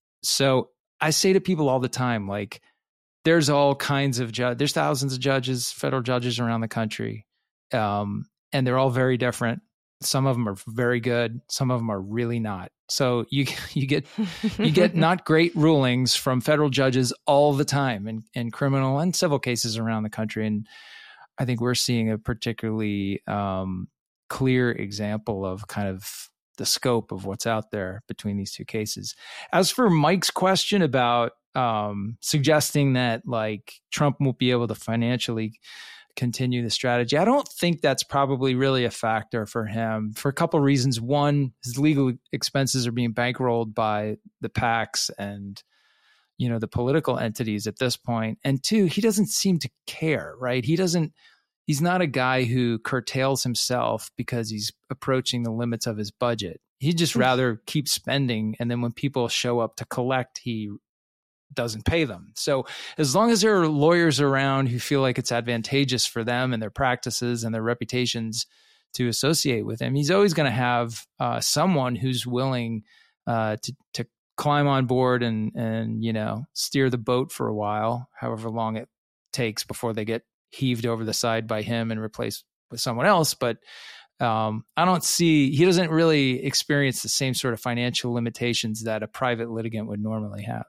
So I say to people all the time, like, there's all kinds of judges. There's thousands of judges, federal judges around the country, um, and they're all very different. Some of them are very good. Some of them are really not. So you you get you get not great rulings from federal judges all the time in, in criminal and civil cases around the country. And I think we're seeing a particularly um, clear example of kind of the scope of what's out there between these two cases. As for Mike's question about um, suggesting that like Trump won't be able to financially continue the strategy, I don't think that's probably really a factor for him for a couple of reasons. One, his legal expenses are being bankrolled by the PACs and, you know, the political entities at this point. And two, he doesn't seem to care, right? He doesn't, he's not a guy who curtails himself because he's approaching the limits of his budget. He'd just rather keep spending. And then when people show up to collect, he doesn't pay them. So as long as there are lawyers around who feel like it's advantageous for them and their practices and their reputations to associate with him, he's always going to have uh, someone who's willing uh, to to climb on board and and you know steer the boat for a while, however long it takes before they get heaved over the side by him and replaced with someone else. But Um, I don't see, he doesn't really experience the same sort of financial limitations that a private litigant would normally have.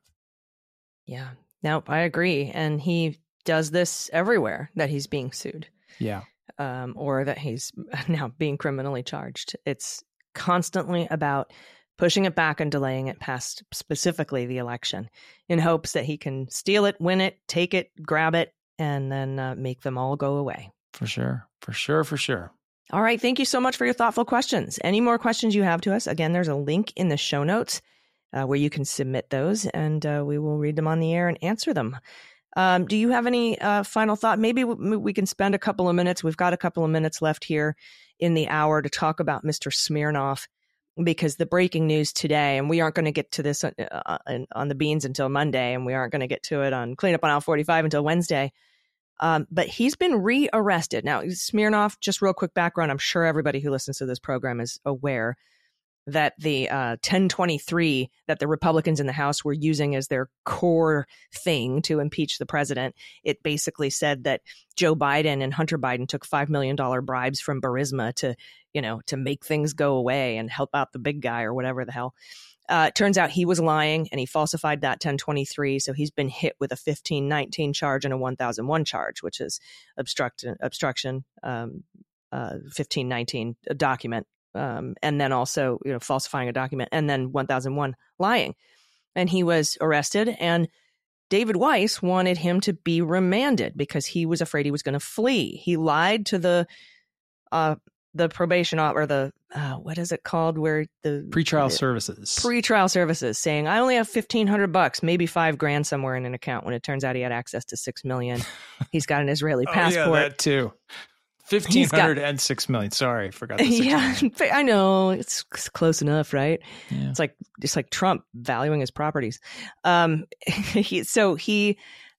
Yeah, no, I agree. And he does this everywhere that he's being sued. Yeah. Um, or that he's now being criminally charged. It's constantly about pushing it back and delaying it past specifically the election in hopes that he can steal it, win it, take it, grab it, and then uh, make them all go away. For sure. For sure. For sure. All right. Thank you so much for your thoughtful questions. Any more questions you have to us? Again, there's a link in the show notes uh, where you can submit those, and uh, we will read them on the air and answer them. Um, do you have any uh, final thought? Maybe we, we can spend a couple of minutes. We've got a couple of minutes left here in the hour to talk about Mister Smirnov, because the breaking news today, and we aren't going to get to this on, on, on the beans until Monday, and we aren't going to get to it on Cleanup on Aisle forty-five until Wednesday. Um, but he's been rearrested. Now, Smirnov, just real quick background, I'm sure everybody who listens to this program is aware that the uh, ten twenty-three that the Republicans in the House were using as their core thing to impeach the president, it basically said that Joe Biden and Hunter Biden took five million dollars bribes from Burisma to, you know, to make things go away and help out the big guy or whatever the hell. Uh, it turns out he was lying and he falsified that ten twenty-three. So he's been hit with a fifteen nineteen charge and a one thousand one charge, which is obstruct, obstruction, um, uh, fifteen nineteen document. Um, and then also, you know, falsifying a document, and then one thousand one lying. And he was arrested, and David Weiss wanted him to be remanded because he was afraid he was going to flee. He lied to the uh, the probation or the uh, what is it called? Where the pretrial the, services, pretrial services, saying I only have fifteen hundred bucks, maybe five grand somewhere in an account. When it turns out he had access to six million. He's got an Israeli passport. Oh, yeah, that too. Fifteen hundred and six million. Sorry, forgot. The six yeah, million. I know it's close enough, right? Yeah. It's like it's like Trump valuing his properties. Um, he, so he,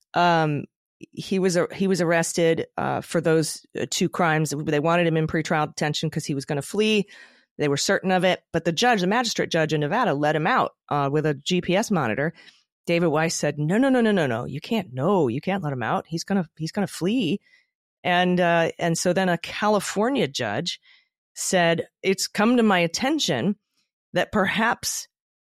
um, he was he was arrested uh, for those two crimes. They wanted him in pretrial detention because he was going to flee. They were certain of it, but the judge, the magistrate judge in Nevada, let him out uh, with a G P S monitor. David Weiss said, "No, no, no, no, no, no. You can't. No, you can't let him out. He's gonna he's gonna flee." And uh, and so then a California judge said, it's come to my attention that perhaps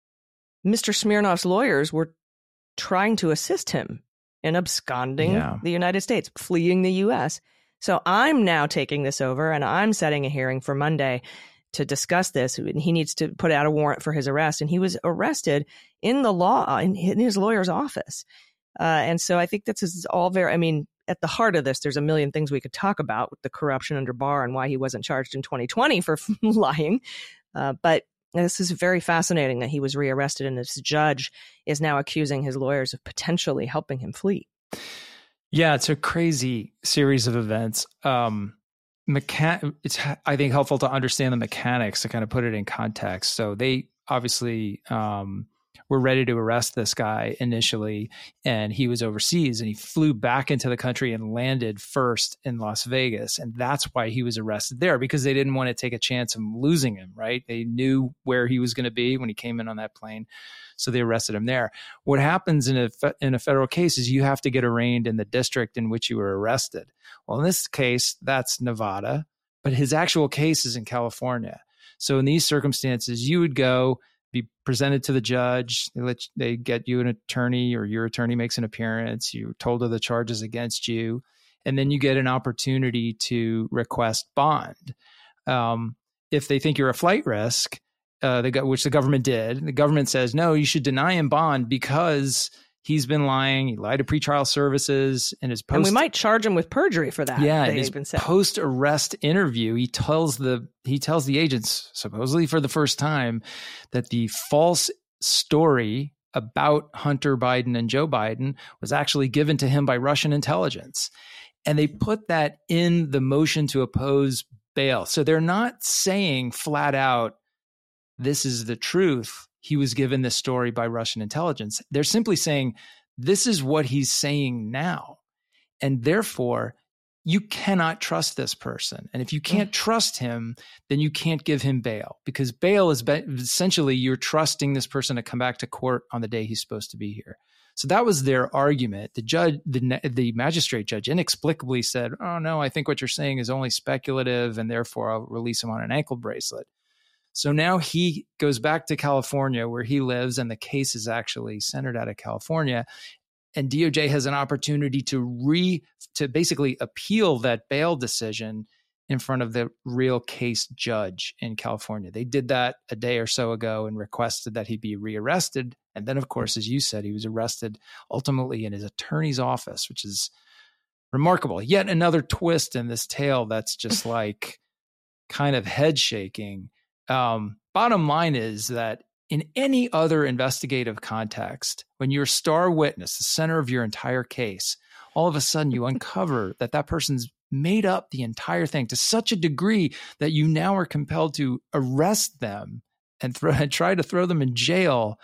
Mister Smirnov's lawyers were trying to assist him in absconding yeah. the United States, fleeing the U S. So I'm now taking this over, and I'm setting a hearing for Monday to discuss this. He needs to put out a warrant for his arrest. And he was arrested in the law, in his lawyer's office. Uh, and so I think this is all very, I mean, at the heart of this, there's a million things we could talk about with the corruption under Barr and why he wasn't charged in twenty twenty for lying. Uh, but this is very fascinating that he was rearrested, and this judge is now accusing his lawyers of potentially helping him flee. Yeah, it's a crazy series of events. Um, mechan- it's, I think, helpful to understand the mechanics to kind of put it in context. So they obviously um, were ready to arrest this guy initially, and he was overseas, and he flew back into the country and landed first in Las Vegas. And that's why he was arrested there, because they didn't want to take a chance of losing him, right? They knew where he was going to be when he came in on that plane. So they arrested him there. What happens in a, in a federal case is you have to get arraigned in the district in which you were arrested. Well, in this case, that's Nevada, but his actual case is in California. So in these circumstances, you would go be presented to the judge. They let you, they get you an attorney, or your attorney makes an appearance. You're told of the charges against you, and then you get an opportunity to request bond. Um, if they think you're a flight risk, uh, the, which the government did, the government says, no, you should deny him bond because he's been lying. He lied to pretrial services, and his post. And we might charge him with perjury for that. Yeah, in his post-arrest interview, he tells the he tells the agents, supposedly for the first time, that the false story about Hunter Biden and Joe Biden was actually given to him by Russian intelligence, and they put that in the motion to oppose bail. So they're not saying flat out, "This is the truth. He was given this story by Russian intelligence." They're simply saying, this is what he's saying now. And therefore, you cannot trust this person. And if you can't trust him, then you can't give him bail, because bail is be- essentially you're trusting this person to come back to court on the day he's supposed to be here. So that was their argument. The judge, the the magistrate judge inexplicably said, oh, no, I think what you're saying is only speculative, and therefore I'll release him on an ankle bracelet. So now he goes back to California where he lives, and the case is actually centered out of California. And D O J has an opportunity to re to basically appeal that bail decision in front of the real case judge in California. They did that a day or so ago and requested that he be rearrested. And then, of course, as you said, he was arrested ultimately in his attorney's office, which is remarkable. Yet another twist in this tale that's just like kind of head shaking. Um, bottom line is that in any other investigative context, when you're a star witness, the center of your entire case, all of a sudden you uncover that that person's made up the entire thing to such a degree that you now are compelled to arrest them and, throw, and try to throw them in jail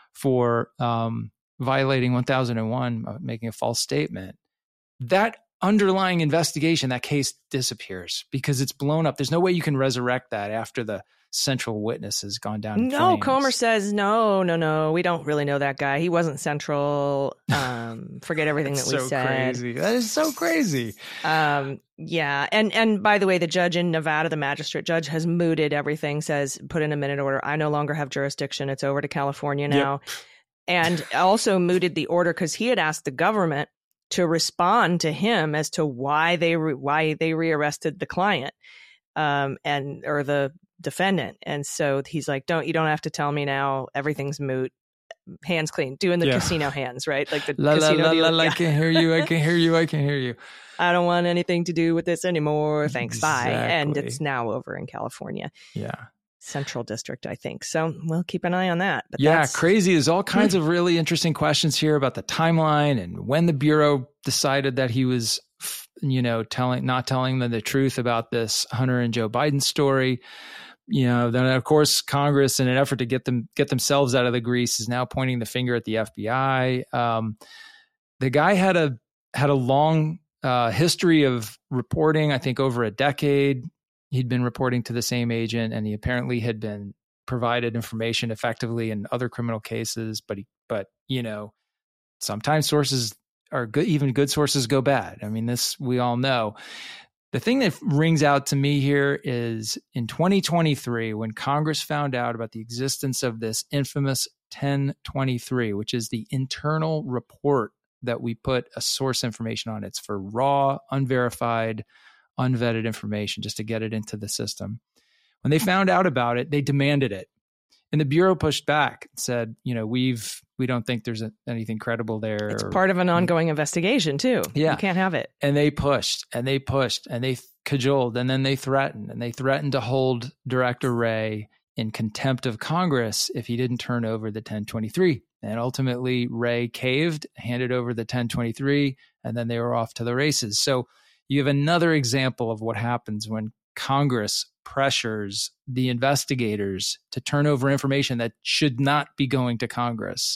for um, violating one thousand one, uh, making a false statement. That underlying investigation, that case disappears because it's blown up. There's no way you can resurrect that after the central witness has gone down in No, flames. Comer says, no, no, no, we don't really know that guy. He wasn't central. Um, forget everything that we so said. Crazy. That is so crazy. Um, yeah. And, and by the way, the judge in Nevada, the magistrate judge, has mooted everything, says, put in a minute order. I no longer have jurisdiction. It's over to California now. Yep. And also mooted the order because he had asked the government to respond to him as to why they re- why they rearrested the client um, and or the defendant. And so he's like, don't you don't have to tell me now. Everything's moot. Hands clean. Doing the yeah. casino hands, right? Like the la, casino. La, la, la, yeah. I can hear you. I can hear you. I can hear you. I don't want anything to do with this anymore. Thanks. Exactly. Bye. And it's now over in California. Yeah. Central District, I think. So we'll keep an eye on that. But yeah, that's... crazy. There's all kinds of really interesting questions here about the timeline and when the Bureau decided that he was, you know, telling, not telling them the truth about this Hunter and Joe Biden story. You know, then of course Congress, in an effort to get them get themselves out of the grease, is now pointing the finger at the F B I. Um, the guy had a had a long uh, history of reporting. I think over a decade, he'd been reporting to the same agent, and he apparently had been provided information effectively in other criminal cases. But he, but you know, sometimes sources are good. Even good sources go bad. I mean, this we all know. The thing that rings out to me here is in twenty twenty-three, when Congress found out about the existence of this infamous ten twenty-three, which is the internal report that we put a source information on. It's for raw, unverified, unvetted information just to get it into the system. When they found out about it, they demanded it. And the Bureau pushed back and said, you know, we've, we don't think there's a, anything credible there. It's part of an ongoing investigation too. Yeah. You can't have it. And they pushed and they pushed and they cajoled and then they threatened and they threatened to hold Director Wray in contempt of Congress if he didn't turn over the ten twenty-three. And ultimately Wray caved, handed over the ten twenty-three, and then they were off to the races. So you have another example of what happens when Congress pressures the investigators to turn over information that should not be going to Congress.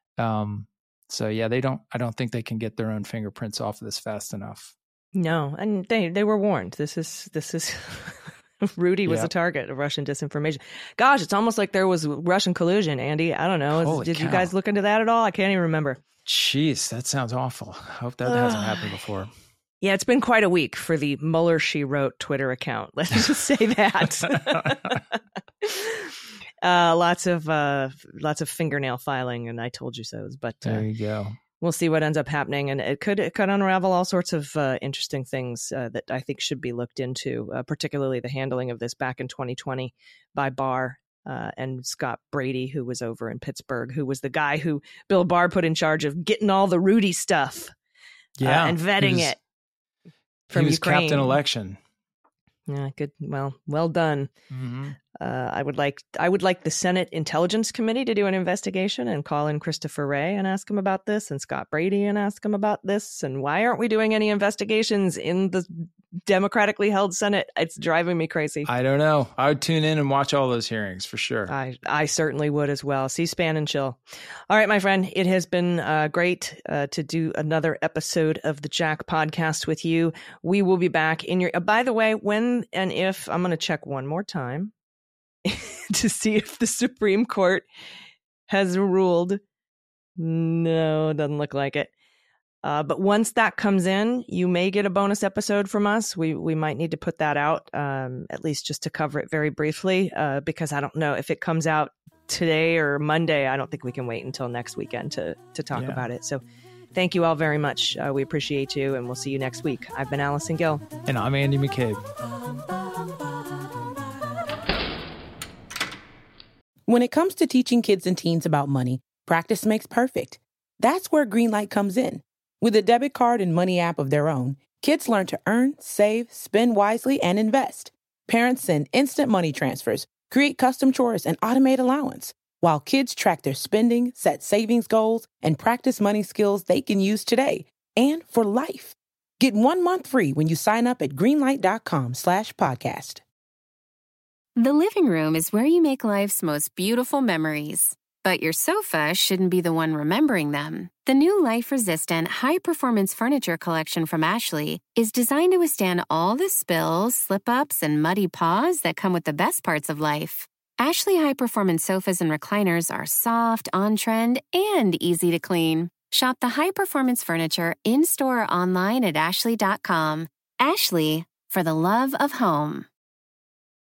Um, so yeah, they don't, I don't think they can get their own fingerprints off of this fast enough. No. And they, they were warned. This is, this is, Rudy was Yep. a target of Russian disinformation. Gosh, it's almost like there was Russian collusion, Andy. I don't know. Holy Did cow. you guys look into that at all? I can't even remember. Jeez, that sounds awful. I hope that hasn't happened before. Yeah, it's been quite a week for the Mueller She Wrote Twitter account. Let's just say that. uh, lots of uh, lots of fingernail filing, and I told you so. But uh, There you go. we'll see what ends up happening, and it could it could unravel all sorts of uh, interesting things uh, that I think should be looked into, uh, particularly the handling of this back in twenty twenty by Barr. Uh, and Scott Brady, who was over in Pittsburgh, who was the guy who Bill Barr put in charge of getting all the Rudy stuff Yeah, uh, and vetting was- it. From he was Ukraine. captain election. Yeah, good. Well, well done. Mm-hmm. Uh, I would like I would like the Senate Intelligence Committee to do an investigation and call in Christopher Wray and ask him about this, and Scott Brady and ask him about this. And why aren't we doing any investigations in the democratically held Senate? It's driving me crazy. I don't know. I would tune in and watch all those hearings for sure. I, I certainly would as well. C-SPAN and chill. All right, my friend, it has been uh, great uh, to do another episode of the Jack podcast with you. We will be back in your, uh, by the way, when and if, I'm going to check one more time to see if the Supreme Court has ruled No, it doesn't look like it. Uh, but once that comes in, you may get a bonus episode from us. We we might need to put that out, um, at least just to cover it very briefly, uh, because I don't know if it comes out today or Monday. I don't think we can wait until next weekend to to talk Yeah. about it. So thank you all very much. Uh, we appreciate you, and we'll see you next week. I've been Allison Gill. And I'm Andy McCabe. When it comes to teaching kids and teens about money, practice makes perfect. That's where Greenlight comes in. With a debit card and money app of their own, kids learn to earn, save, spend wisely, and invest. Parents send instant money transfers, create custom chores, and automate allowance, while kids track their spending, set savings goals, and practice money skills they can use today and for life. Get one month free when you sign up at greenlight.com slash podcast. The living room is where you make life's most beautiful memories. But your sofa shouldn't be the one remembering them. The new life-resistant, high-performance furniture collection from Ashley is designed to withstand all the spills, slip-ups, and muddy paws that come with the best parts of life. Ashley high-performance sofas and recliners are soft, on-trend, and easy to clean. Shop the high-performance furniture in-store or online at ashley dot com. Ashley, for the love of home.